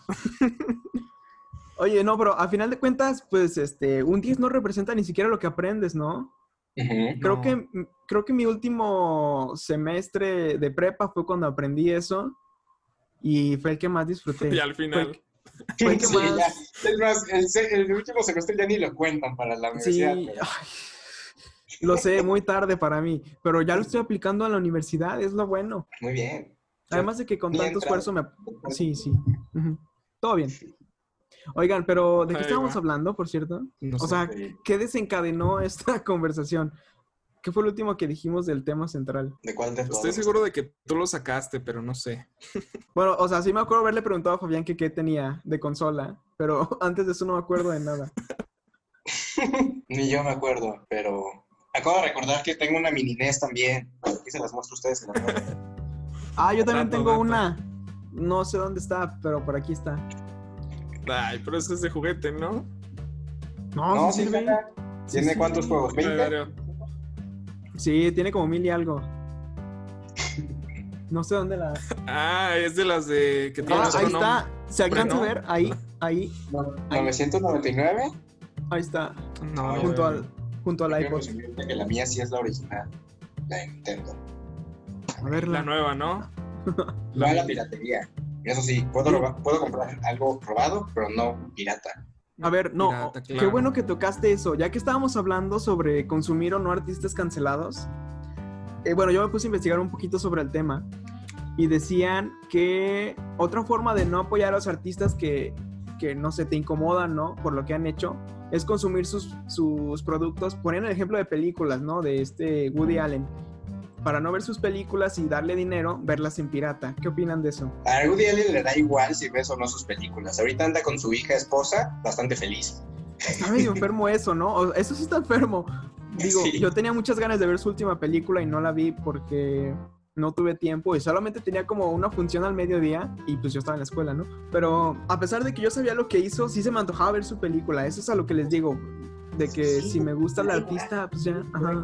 C: Oye, no, pero a final de cuentas, pues, un 10 no representa ni siquiera lo que aprendes, ¿no?
D: Ujú.
C: Creo que mi último semestre de prepa fue cuando aprendí eso y fue el que más disfruté.
B: Y al final.
C: Fue el que
D: Sí,
C: más...
D: ya. Es más, el último semestre ya ni lo cuentan para la
C: Sí,
D: universidad. pero-
C: ay, lo sé, muy tarde para mí, pero ya lo estoy aplicando a la universidad, es lo bueno.
D: Muy bien.
C: Además de que con
D: Ni
C: tanto
D: entrado.
C: esfuerzo me... Sí. Ujú. Todo bien. Oigan, pero ¿de qué
B: Ahí
C: estábamos
B: va.
C: hablando, por cierto?
B: No
C: O
B: sé.
C: sea, ¿qué desencadenó esta conversación? ¿Qué fue lo último que dijimos del tema central?
D: ¿De cuál de todos?
B: Estoy seguro de que tú lo sacaste, pero no sé.
C: Bueno, o sea, sí me acuerdo haberle preguntado a Fabián que qué tenía de consola, pero antes de eso no me acuerdo de nada.
D: Ni yo me acuerdo, pero acabo de recordar que tengo una mini NES también. Aquí se las muestro a ustedes.
C: Ah, yo también
B: Dato,
C: tengo
B: dato.
C: una. No sé dónde está, pero por aquí está.
B: Ay, pero eso es de juguete, ¿no?
C: No,
D: No,
C: sí
D: sí,
C: sirve.
D: saca. ¿Tiene
C: sí.
D: cuántos juegos?
B: Ay,
D: ¿20?
B: Darío.
C: Sí, tiene como 1000 y algo. No sé dónde la...
B: Ah, es de las de que tienen
C: Ah,
B: solo
C: ahí está. ¿Se alcanza a
B: ¿no?
C: ver? Ahí.
D: 999.
C: Ahí está.
B: No, no,
C: Junto
B: no.
C: junto al
D: Quiero
C: iPod.
D: presumirte que la mía sí es la original. La de Nintendo.
C: A verla.
B: La nueva, ¿no?
D: No a la piratería. Eso sí, puedo comprar algo robado, pero no pirata.
C: A ver, no,
B: Pirata,
C: qué
B: claro.
C: bueno que tocaste eso. Ya que estábamos hablando sobre consumir o no artistas cancelados, bueno, yo me puse a investigar un poquito sobre el tema y decían que otra forma de no apoyar a los artistas que no sé, te incomodan, ¿no? Por lo que han hecho, es consumir sus productos. Ponían el ejemplo de películas, ¿no? De Woody Allen. Para no ver sus películas y darle dinero, verlas en pirata. ¿Qué opinan de eso?
D: A Woody Allen le da igual si ves o no sus películas. Ahorita anda con su hija esposa, bastante feliz.
C: Está medio enfermo eso, ¿no? Eso sí está enfermo. Digo,
D: Sí.
C: yo tenía muchas ganas de ver su última película y no la vi porque no tuve tiempo y solamente tenía como una función al mediodía y pues yo estaba en la escuela, ¿no? Pero a pesar de que yo sabía lo que hizo, sí se me antojaba ver su película. Eso es a lo que les digo, de que
D: Sí,
C: si me gusta el
D: da
C: artista, pues ya, ajá.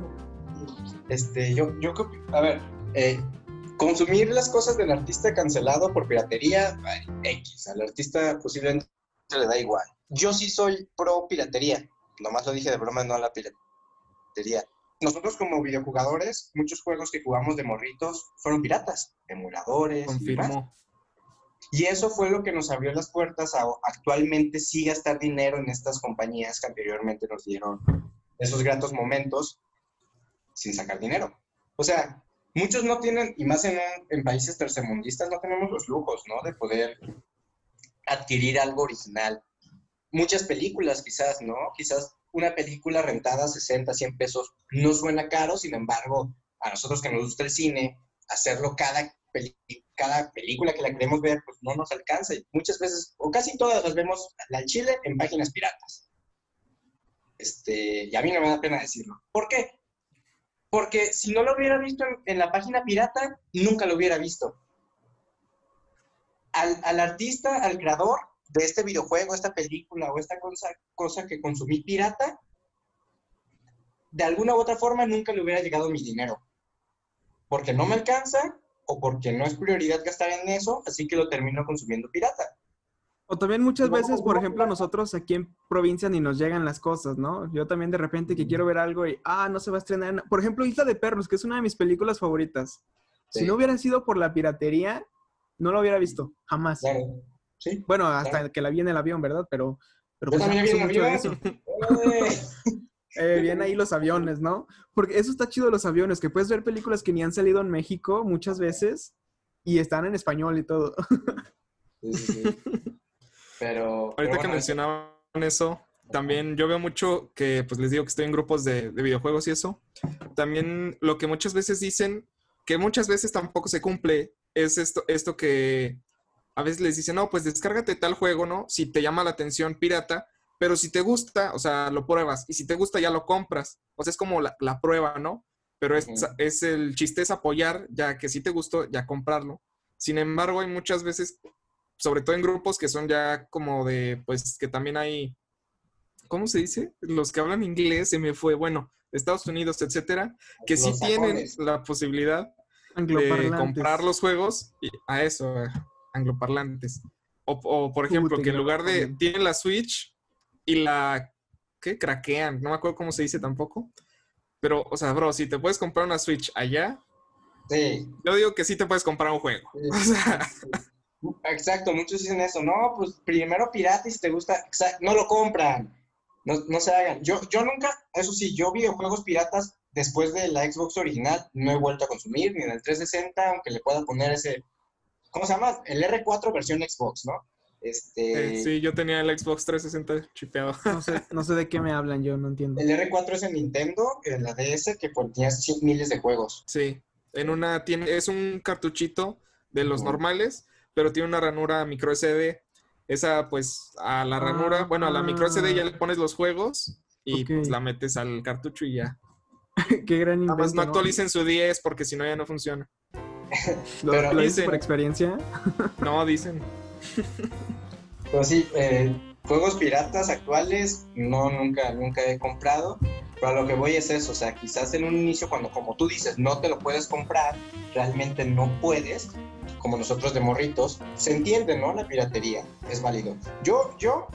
D: Yo creo que, a ver, consumir las cosas del artista cancelado por piratería, ay, X, al artista posiblemente le da igual. Yo sí soy pro piratería, nomás lo dije de broma, no a la piratería. Nosotros como videojugadores, muchos juegos que jugamos de morritos fueron piratas, emuladores y demás.
B: Confirmó.
D: Y eso fue lo que nos abrió las puertas a actualmente sí gastar dinero en estas compañías que anteriormente nos dieron esos gratos momentos sin sacar dinero. O sea, muchos no tienen, y más en países tercermundistas, no tenemos los lujos, ¿no? De poder adquirir algo original. Muchas películas quizás, ¿no? Quizás una película rentada 60, 100 pesos no suena caro, sin embargo, a nosotros que nos gusta el cine, hacerlo cada película que la queremos ver, pues no nos alcanza. Y muchas veces, o casi todas las vemos al chile en páginas piratas. Y a mí no me da pena decirlo. ¿Por qué? Porque si no lo hubiera visto en la página pirata, nunca lo hubiera visto. Al artista, al creador de este videojuego, esta película o esta cosa que consumí pirata, de alguna u otra forma nunca le hubiera llegado mi dinero. Porque no me alcanza o porque no es prioridad gastar en eso, así que lo termino consumiendo pirata.
C: O también muchas
D: No,
C: veces, por
D: no,
C: ejemplo,
D: no.
C: nosotros aquí en provincia ni nos llegan las cosas, ¿no? Yo también de repente que quiero ver algo y, no se va a estrenar. Por ejemplo, Isla de Perros, que es una de mis películas favoritas.
D: Sí.
C: Si no hubiera sido por la piratería, no lo hubiera visto, jamás.
D: Claro, sí.
C: Bueno, hasta
D: Claro.
C: que la vi en el avión, ¿verdad? Pero
D: Yo
C: pues ya
D: también
C: pasó
D: vi en
C: mucho de
D: avión.
C: eso. Bien ahí los aviones, ¿no? Porque eso está chido de los aviones, que puedes ver películas que ni han salido en México muchas veces y están en español y todo.
D: Sí. Pero
B: Ahorita que
D: bueno,
B: mencionaban eso, también yo veo mucho que, pues les digo que estoy en grupos de videojuegos y eso. También lo que muchas veces dicen, que muchas veces tampoco se cumple, es esto que a veces les dicen, no, pues descárgate tal juego, ¿no? Si te llama la atención pirata, pero si te gusta, o sea, lo pruebas. Y si te gusta, ya lo compras. O sea, es como la prueba, ¿no? Pero es el chiste es apoyar, ya que si te gustó, ya comprarlo. Sin embargo, hay muchas veces, sobre todo en grupos que son ya como de, pues que también hay, ¿cómo se dice? Los que hablan inglés, se me fue, bueno, de Estados Unidos, etcétera, que sí
D: los
B: tienen
D: sajones.
B: la posibilidad de
C: Angloparlantes.
B: comprar los juegos y a eso, angloparlantes. O por ejemplo, que en lugar de,
C: tecnología.
B: tienen la Switch y la, ¿qué? Craquean, no me acuerdo cómo se dice tampoco. Pero, o sea, bro, si te puedes comprar una Switch allá,
D: Sí.
B: yo digo que sí te puedes comprar un juego.
D: Sí.
B: O sea,
D: Exacto, muchos dicen eso. No, pues primero pirata y si te gusta, no lo compran. No se hagan. Yo nunca, eso sí, yo videojuegos piratas después de la Xbox original no he vuelto a consumir, ni en el 360, aunque le pueda poner ese, ¿cómo se llama? El R4 versión Xbox, ¿no?
B: Sí, yo tenía el Xbox 360 chipeado.
C: No sé de qué me hablan, yo no entiendo.
D: El R4 es en Nintendo, en la DS, que tenías miles de juegos.
B: Sí, es un cartuchito de los normales, pero tiene una ranura micro SD. Esa, pues, a la ranura, bueno, a la micro SD ya le pones los juegos y pues la metes al cartucho y ya.
C: Qué gran invento.
B: Nada más no actualicen su 10 porque si no ya no funciona.
C: ¿Lo dices por experiencia?
B: No, dicen.
D: Pero sí, juegos piratas actuales, no, nunca he comprado. Pero a lo que voy es eso, o sea, quizás en un inicio cuando, como tú dices, no te lo puedes comprar, realmente no puedes, como nosotros de morritos, se entiende, ¿no? La piratería, es válido. Yo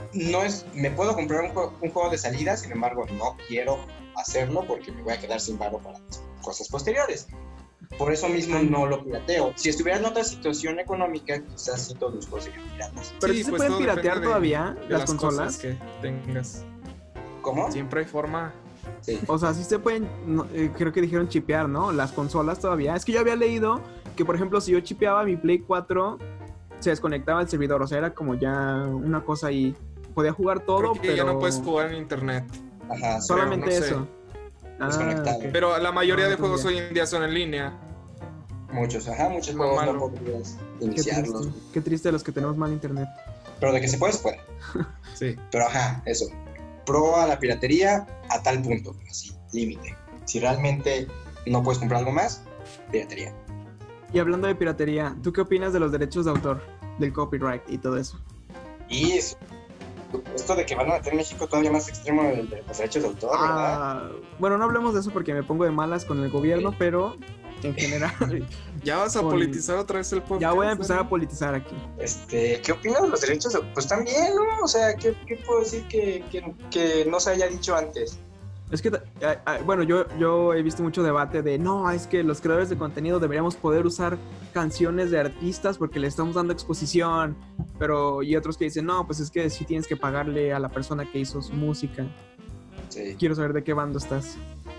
D: me puedo comprar un juego de salida, sin embargo, no quiero hacerlo porque me voy a quedar sin varo para cosas posteriores. Por eso mismo no lo pirateo. Si estuviera en otra situación económica, quizás sí todos los juegos serían piratas.
C: Pero sí se pueden piratear todavía las consolas
B: que tengas.
D: ¿Cómo?
B: Siempre hay forma.
C: Sí. O sea, sí se pueden, creo que dijeron chipear, ¿no? Las consolas todavía. Es que yo había leído que, por ejemplo, si yo chipeaba mi Play 4, se desconectaba el servidor. O sea, era como ya una cosa ahí. Podía jugar todo,
B: pero ya no puedes jugar en internet.
C: Ajá, solamente no eso.
D: Okay.
B: Pero la mayoría de juegos hoy en día son en línea.
D: Muchos juegos no podrías iniciarlos.
C: Qué triste los que tenemos mal internet.
D: Pero de que se puede, se puede.
B: Sí.
D: Pero eso. Pro a la piratería a tal punto, así, límite. Si realmente no puedes comprar algo más, piratería.
C: Y hablando de piratería, ¿tú qué opinas de los derechos de autor, del copyright y todo eso?
D: Y esto de que van a meter en México todavía más extremo de los derechos de autor, ¿verdad?
C: Bueno, no hablemos de eso porque me pongo de malas con el gobierno, pero en general...
B: ¿Ya vas a politizar otra vez el podcast?
C: Ya voy a empezar a politizar aquí.
D: ¿Qué opinas de los derechos de autor? Pues también, ¿no? O sea, ¿qué puedo decir que no se haya dicho antes?
C: Es que, bueno, yo he visto mucho debate de, no, es que los creadores de contenido deberíamos poder usar canciones de artistas porque le estamos dando exposición, y otros que dicen, no, pues es que sí tienes que pagarle a la persona que hizo su música.
D: Sí.
C: Quiero saber de qué bando estás.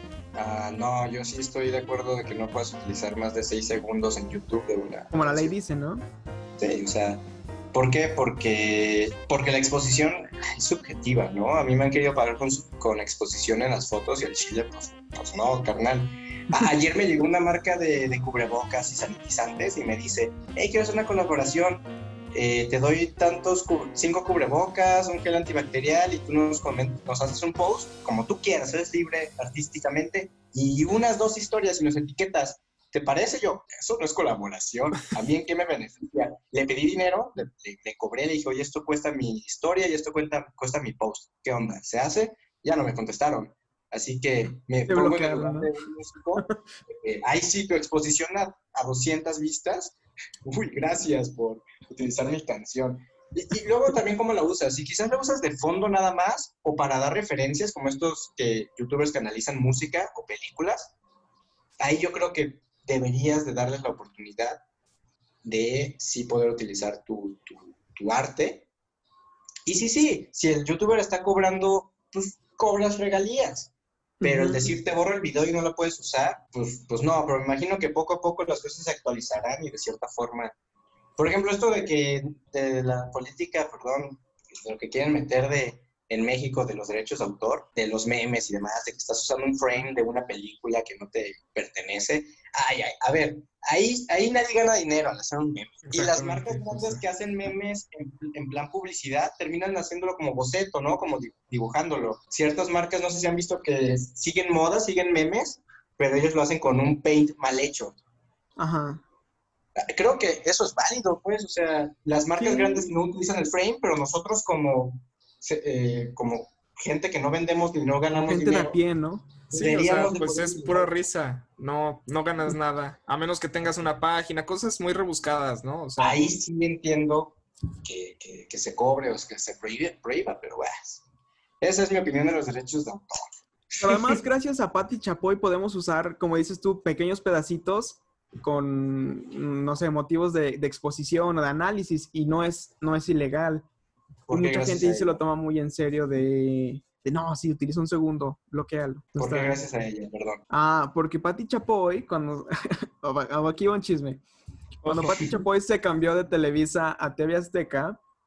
D: No, yo sí estoy de acuerdo de que no puedes utilizar más de 6 segundos en YouTube de una...
C: Como la ley dice, ¿no?
D: Sí, o sea... ¿Por qué? Porque la exposición es subjetiva, ¿no? A mí me han querido pagar con exposición en las fotos y el chile, pues no, carnal. Ayer me llegó una marca de cubrebocas y sanitizantes y me dice, hey, quiero hacer una colaboración, te doy 5 cubrebocas, un gel antibacterial y tú nos haces un post como tú quieras, eres libre artísticamente y unas 2 historias y nos etiquetas. ¿Te parece? Yo, eso no es colaboración. ¿A mí en qué me beneficia? Le pedí dinero, le cobré, le dije, oye, esto cuesta mi historia y esto cuesta mi post. ¿Qué onda? ¿Se hace? Ya no me contestaron. Así que me pongo en el lugar de un músico. Ahí sí, tu exposición a 200 vistas. Uy, gracias por utilizar mi canción. Y luego también cómo la usas. Si quizás la usas de fondo nada más o para dar referencias como estos youtubers que analizan música o películas, ahí yo creo que deberías de darles la oportunidad de sí poder utilizar tu arte. Y sí, si el youtuber está cobrando, pues cobras regalías. Pero el decir te borro el video y no lo puedes usar, pues no, pero me imagino que poco a poco las cosas se actualizarán y de cierta forma... Por ejemplo, esto de la política, de lo que quieren meter en México de los derechos de autor, de los memes y demás, de que estás usando un frame de una película que no te pertenece. A ver, ahí nadie gana dinero al hacer un meme. Y las marcas grandes que hacen memes en plan publicidad terminan haciéndolo como boceto, ¿no? Como dibujándolo. Ciertas marcas, no sé si han visto que siguen modas, siguen memes, pero ellos lo hacen con un paint mal hecho.
C: Ajá.
D: Creo que eso es válido, pues, o sea, las marcas grandes no utilizan el frame, pero nosotros como gente que no vendemos ni no ganamos
C: gente
D: dinero.
C: Gente de a pie, ¿no?
B: Sí, o sea, pues es pura risa, no ganas nada, a menos que tengas una página, cosas muy rebuscadas, ¿no? O sea,
D: ahí sí entiendo que se cobre o que se prohíba, pero bueno, esa es mi opinión de los derechos de autor.
C: Pero además, gracias a Pati Chapoy podemos usar, como dices tú, pequeños pedacitos con, no sé, motivos de exposición o de análisis y no es ilegal. Mucha gente sí se lo toma muy en serio de no, si utiliza un segundo, bloquéalo.
D: ¿Por qué gracias a ella? Perdón.
C: Porque Pati Chapoy, cuando... aquí va un chisme. Cuando Pati Chapoy se cambió de Televisa a TV Azteca,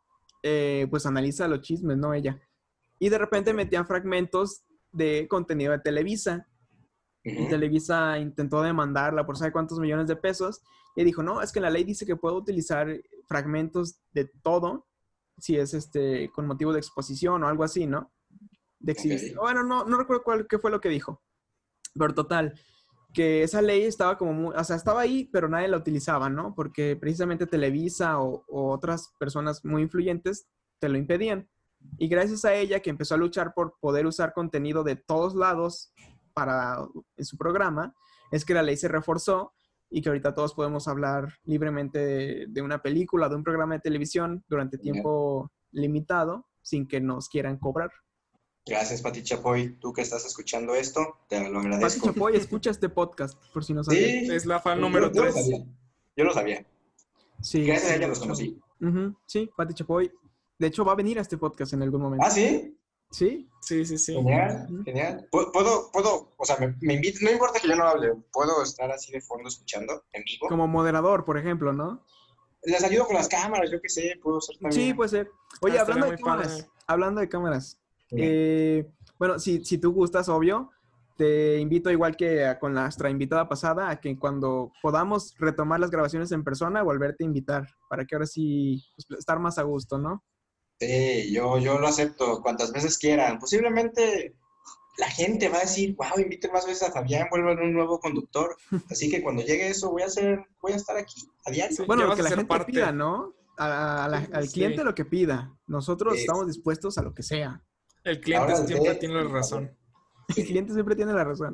C: pues analiza los chismes, ¿no? Ella. Y de repente metían fragmentos de contenido de Televisa. Y Televisa intentó demandarla por sabe cuántos millones de pesos. Y dijo, no, es que la ley dice que puedo utilizar fragmentos de todo si es con motivo de exposición o algo así, ¿no? De exhibición. Bueno, no recuerdo qué fue lo que dijo. Pero total, que esa ley estaba como muy, o sea, estaba ahí, pero nadie la utilizaba, ¿no? Porque precisamente Televisa o otras personas muy influyentes te lo impedían. Y gracias a ella, que empezó a luchar por poder usar contenido de todos lados en su programa, es que la ley se reforzó y que ahorita todos podemos hablar libremente de una película, de un programa de televisión durante tiempo limitado, sin que nos quieran cobrar.
D: Gracias, Pati Chapoy. Tú que estás escuchando esto, te lo agradezco.
C: Pati Chapoy escucha este podcast, por si no sabías.
B: Sí, es la fan número 3.
D: Yo lo sabía.
C: Sí,
D: gracias a ella los conocí.
C: Sí, Pati Chapoy. De hecho, va a venir a este podcast en algún momento.
D: ¿Ah, sí?
C: ¿Sí?
B: Sí.
D: Genial. ¿Puedo, o sea, me invito, no importa que yo no hable, ¿puedo estar así de fondo escuchando en vivo?
C: Como moderador, por ejemplo, ¿no?
D: Les ayudo con las cámaras, yo qué sé, puedo ser también.
C: Sí, puede ser. Oye, hablando de cámaras, bueno, si tú gustas, obvio, te invito igual que con nuestra invitada pasada, a que cuando podamos retomar las grabaciones en persona, volverte a invitar, para que ahora sí pues, estar más a gusto, ¿no?
D: Sí, yo lo acepto cuantas veces quieran. Posiblemente la gente va a decir, wow, inviten más veces a Fabián, vuelvan un nuevo conductor. Así que cuando llegue eso, voy a estar aquí a diario.
B: Sí,
C: bueno, lo que la gente pida, ¿no? Al cliente lo que pida. Nosotros estamos dispuestos a lo que sea.
B: El cliente siempre tiene la razón.
C: El cliente siempre tiene la razón.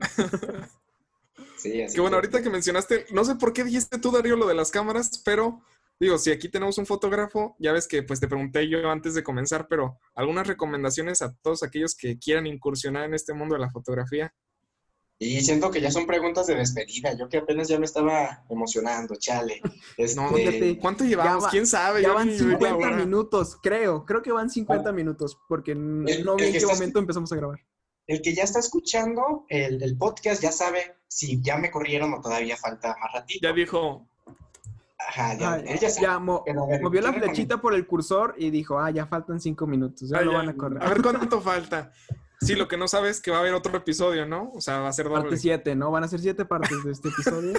D: Sí, así
B: que bueno, ahorita que mencionaste, no sé por qué dijiste tú, Darío, lo de las cámaras, pero digo, si aquí tenemos un fotógrafo, ya ves que pues te pregunté yo antes de comenzar, pero algunas recomendaciones a todos aquellos que quieran incursionar en este mundo de la fotografía.
D: Y siento que ya son preguntas de despedida. Yo que apenas ya me estaba emocionando, chale.
B: No, ¿cuánto llevamos? ¿Quién sabe?
C: Ya van 50 minutos, creo que van 50 minutos, porque no vi en qué momento empezamos a grabar.
D: El que ya está escuchando el podcast ya sabe si ya me corrieron o todavía falta más ratito.
B: Ya dijo...
D: Ajá, ya
C: movió la flechita por el cursor y dijo, ya faltan 5 minutos, ya lo van a correr.
B: A ver cuánto falta. Sí, lo que no sabes es que va a haber otro episodio, ¿no? O sea, va a ser doble.
C: Parte 7, ¿no? Van a ser 7 partes de este episodio.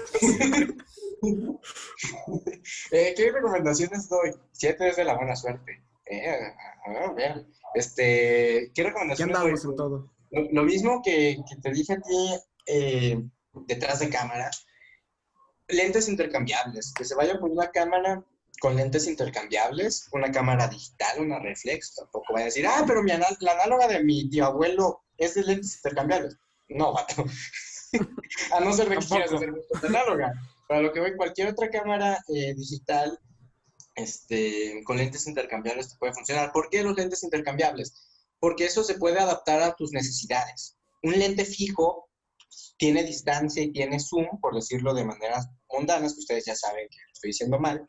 D: ¿Qué recomendaciones doy? 7 es de la buena suerte. Vean. ¿Qué recomendaciones
C: ¿Qué andamos en todo?
D: Lo mismo que te dije a ti detrás de cámara. Lentes intercambiables, que se vaya por una cámara con lentes intercambiables, una cámara digital, una reflex, tampoco vaya a decir, pero la análoga de mi tío abuelo es de lentes intercambiables. No, vato. A no ser de que quieras hacer mucho análoga. Para lo que voy, cualquier otra cámara digital con lentes intercambiables te puede funcionar. ¿Por qué los lentes intercambiables? Porque eso se puede adaptar a tus necesidades. Un lente fijo tiene distancia y tiene zoom, por decirlo de maneras mundanas, que ustedes ya saben que lo estoy diciendo mal,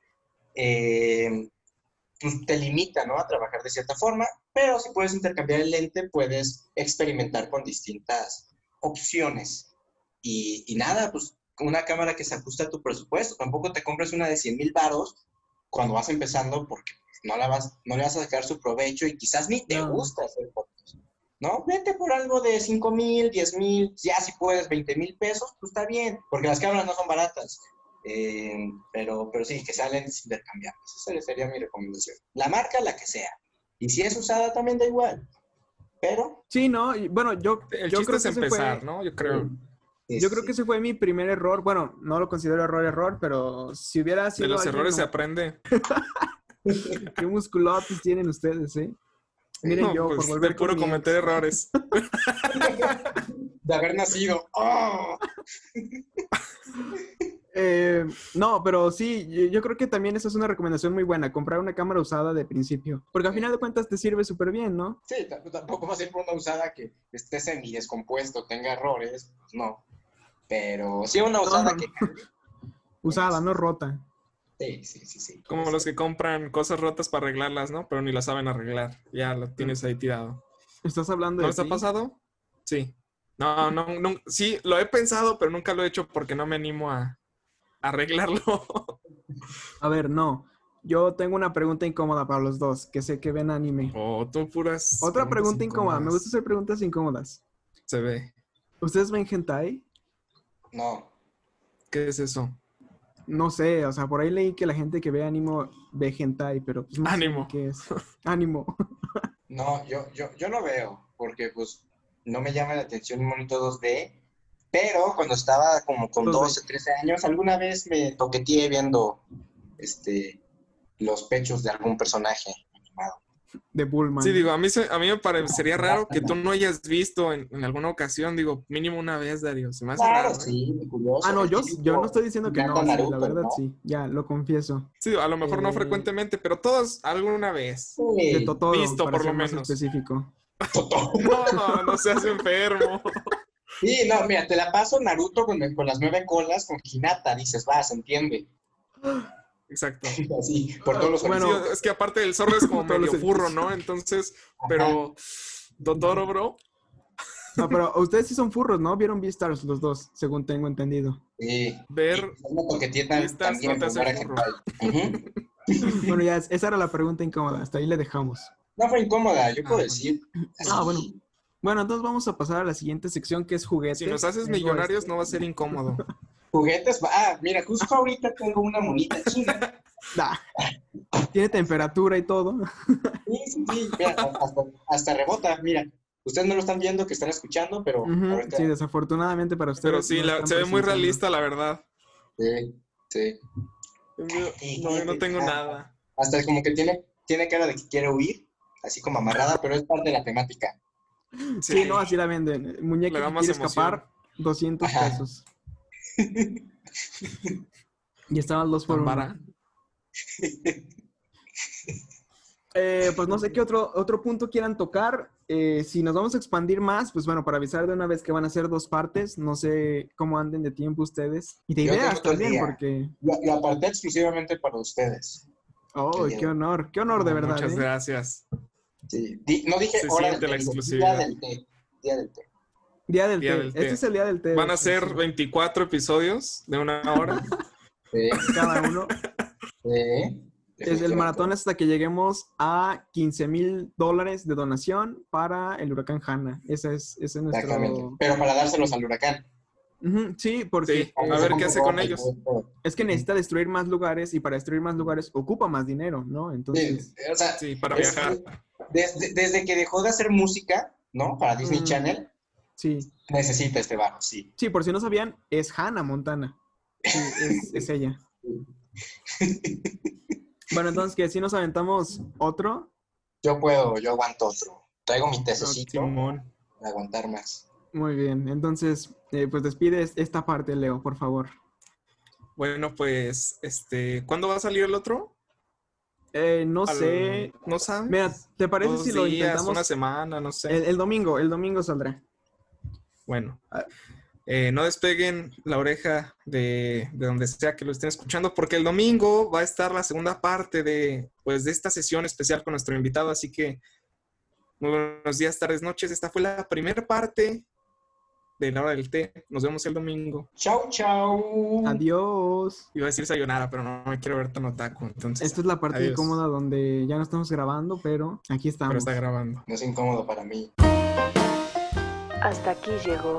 D: pues te limita, ¿no?, a trabajar de cierta forma, pero si puedes intercambiar el lente, puedes experimentar con distintas opciones. Y nada, pues una cámara que se ajusta a tu presupuesto. Tampoco te compres una de 100,000 varos cuando vas empezando, porque no le vas a sacar su provecho y quizás ni te gusta hacer fotos. ¿No? Vete por algo de 5,000, 10,000, ya si puedes 20,000 pesos, pues está bien, porque las cámaras no son baratas. Pero sí, que sean lentes intercambiables. Esa sería mi recomendación. La marca, la que sea. Y si es usada, también da igual. Pero...
C: Sí, ¿no? Y, bueno, yo creo que
B: es empezar, ¿no? Yo creo.
C: Yo creo que ese fue mi primer error. Bueno, no lo considero error, pero si hubiera sido...
B: De los errores se aprende.
C: Qué musculotes tienen ustedes, ¿eh? Miren,
B: no,
C: yo
B: pues,
C: por volver
B: de puro cometer errores.
D: De haber nacido. ¡Oh!
C: No, pero sí, yo creo que también esa es una recomendación muy buena, comprar una cámara usada de principio, porque al final de cuentas te sirve súper bien, ¿no?
D: Sí, tampoco va a ser por una usada que esté semi-descompuesto, tenga errores, pues no. Pero sí una usada que...
C: Usada, no rota.
D: Sí.
B: Como los que compran cosas rotas para arreglarlas, ¿no? Pero ni las saben arreglar. Ya lo tienes ahí tirado.
C: ¿Estás hablando de
B: ¿No les ha pasado? Sí. No, sí, lo he pensado, pero nunca lo he hecho porque no me animo a arreglarlo.
C: A ver, no. Yo tengo una pregunta incómoda para los dos, que sé que ven anime.
B: Oh, tú puras.
C: Otra pregunta incómoda. Me
B: incómodas.
C: gusta hacer preguntas incómodas.
B: Se ve.
C: ¿Ustedes ven hentai?
D: No.
B: ¿Qué es eso?
C: No sé, o sea, por ahí leí que la gente que ve anime ve hentai, pero pues no sé
B: Ánimo.
C: qué es. Ánimo.
D: No, yo no veo, porque pues no me llama la atención un monito 2D, pero cuando estaba como con
C: 2D.
D: 12, 13 años, alguna vez me toqueteé viendo los pechos de algún personaje animado.
C: De Bullman.
B: Sí, digo, a mí me parecería raro que tú no hayas visto en alguna ocasión, digo, mínimo una vez, Darío. Se me hace
D: Claro,
B: raro. ¿Eh?
D: sí, muy curioso.
C: Ah, no,
D: el
C: yo
D: típico
C: no estoy diciendo que no,
D: gato
C: sí, la
D: Naruto,
C: verdad
D: ¿no?
C: sí, ya, lo confieso.
B: Sí, a lo mejor no
C: Eh,
B: frecuentemente, pero todos alguna vez.
C: De
D: Sí,
C: Totoro,
B: visto,
C: para
B: por lo
C: ser más
B: menos.
C: específico.
B: No, no seas enfermo.
D: sí, no, mira, te la paso Naruto con las 9 colas con Hinata, dices, va, se entiende.
B: Exacto.
D: Así, por todos los
C: Bueno,
B: Sí, es que aparte el zorro es como
C: Todos los
B: medio furro,
C: edificios.
B: ¿no? Entonces, pero Totoro, bro.
C: No, pero ustedes sí son furros, ¿no? Vieron Beastars los dos, según tengo entendido.
D: Sí.
B: Ver
D: Y me toqueteé
B: vistas
D: también
B: no te hace
D: por
B: furro.
D: Ujú.
C: Bueno, ya, esa era la pregunta incómoda, hasta ahí le dejamos.
D: No fue incómoda, yo puedo
B: bueno.
D: decir.
C: Ah, bueno.
D: Sí.
C: Bueno, entonces vamos a pasar a la siguiente sección que es juguetes.
B: Si nos haces
C: Tengo
B: millonarios no va a ser incómodo.
D: Juguetes, mira, justo ahorita tengo una monita china.
C: Ah, tiene temperatura y todo.
D: Sí, mira, hasta rebota, mira. Ustedes no lo están viendo, que están escuchando, pero
C: Ujú,
D: ahorita...
C: sí, desafortunadamente para ustedes.
B: Pero sí,
C: no están
B: se ve muy
C: presenciando.
B: realista, la verdad.
D: Sí, sí.
B: No, no tengo nada.
D: Hasta como que tiene cara de que quiere huir, así como amarrada, pero es parte de la temática.
C: Sí, no, así la venden. Muñeca
B: Le da
C: que
B: más
C: quiere escapar, 200
D: Ajá.
C: pesos. Y estaban los por uno.
B: Tambara.
C: Pues no sé qué otro punto quieran tocar. Si nos vamos a expandir más, pues bueno, para avisar de una vez que van a ser 2 partes. No sé cómo anden de tiempo ustedes. Y de
D: Yo
C: ideas
D: tengo todo el
C: también,
D: día.
C: porque...
D: Lo aparté exclusivamente para ustedes.
C: ¡Oh,
D: El
C: qué honor! ¡Qué honor, de verdad!
B: Muchas
C: ¿eh?
B: gracias.
D: Sí. No dije
B: Se
D: hora del
B: siente
D: té,
B: la
D: dije
B: exclusividad.
D: día del té. Día del té.
C: Día del
B: Día
C: té.
B: del té.
C: Este es el día del té.
B: Van a
C: sí,
B: ser
C: sí.
B: 24 episodios de 1 hora.
D: Sí,
C: Cada uno.
D: sí.
C: Es el maratón hasta que lleguemos a $15,000 de donación para el huracán Hanna. Ese es
D: Exactamente.
C: nuestro...
D: Pero para dárselos al huracán.
C: Ujú, sí, porque
B: Sí, a ver qué hace con ellos.
C: es que necesita destruir más lugares y para destruir más lugares ocupa más dinero, ¿no? Entonces...
D: Sí, o sea,
B: Sí, para viajar.
D: Desde que dejó de hacer música, ¿no? Para Disney Channel,
C: Sí.
D: necesita este barro, sí.
C: Sí, por si no sabían, es Hannah Montana. Sí, es ella. Bueno, entonces que si nos aventamos otro.
D: Yo aguanto otro. Traigo mi tececito
B: Simón.
D: para aguantar más.
C: Muy bien, entonces, pues despides esta parte, Leo, por favor.
B: Bueno, pues, ¿cuándo va a salir el otro?
C: No sé.
B: ¿No sabes?
C: Mira, ¿te parece
B: 2
C: si lo
B: días,
C: intentamos?
B: una semana, no sé.
C: El domingo saldrá.
B: Bueno, no despeguen la oreja de donde sea que lo estén escuchando, porque el domingo va a estar la segunda parte de esta sesión especial con nuestro invitado. Así que, muy buenos días, tardes, noches. Esta fue la primera parte de la hora del té. Nos vemos el domingo.
D: Chau, chau.
C: Adiós.
B: Iba a decir sayonara, pero no me quiero ver tan otaku. Entonces,
C: Esta es la parte
B: adiós.
C: incómoda donde ya no estamos grabando, pero aquí estamos.
B: Pero está grabando.
D: No es incómodo para mí.
A: Hasta aquí llegó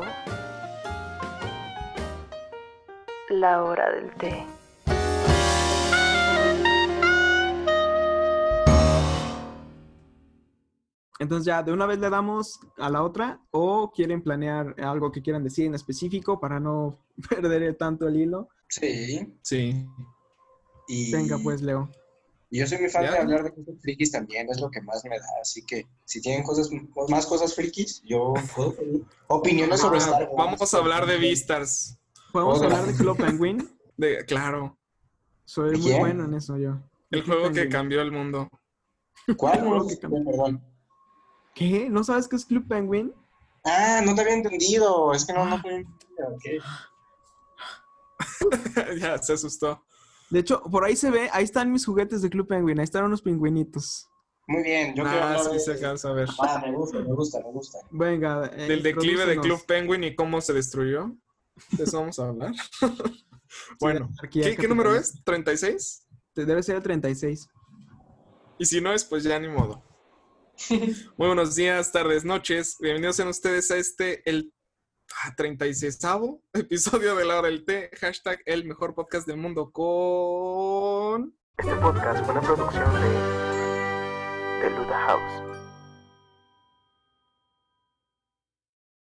A: la hora del té.
C: Entonces ya, ¿de una vez le damos a la otra? ¿O quieren planear algo que quieran decir en específico para no perder tanto el hilo?
D: Sí.
B: Sí.
D: Y,
C: Venga, pues, Leo.
D: y yo soy muy fan
B: ¿Ya?
D: de hablar de cosas frikis también, es lo que más me da. Así que si tienen más cosas frikis, yo puedo pedir opiniones sobre Star Wars.
B: Vamos a hablar de Beastars.
C: ¿Podemos
D: Hola.
C: hablar de Club Penguin?
B: Claro,
C: Soy
D: ¿De
C: muy
D: quién?
C: bueno en eso yo.
B: el
C: Club
B: juego que
C: Penguin.
B: cambió el mundo.
D: ¿Cuál? No lo
C: Juego que
D: escuché, perdón.
C: ¿Qué? ¿No sabes qué es Club Penguin?
D: Ah, no te había entendido. Es que no te había entendido. Ok.
B: Ya, se asustó.
C: De hecho, por ahí se ve, ahí están mis juguetes de Club Penguin, ahí están unos pingüinitos.
D: Muy bien, yo quiero hablar
B: Sí
D: de...
B: se alcanza a ver.
D: Me gusta.
C: Venga.
B: Del declive de
C: introdúcenos.
B: Club Penguin y cómo se destruyó. De eso vamos a hablar. Bueno,
C: anarquía
B: ¿qué número
C: capitalista.
B: es? ¿36?
C: Debe ser el 36.
B: Y si no es, pues ya ni modo. Muy buenos días, tardes, noches. Bienvenidos sean ustedes a el 36º episodio de La Hora del Té. Hashtag el mejor podcast del mundo con...
A: Este podcast fue una producción de Luda House.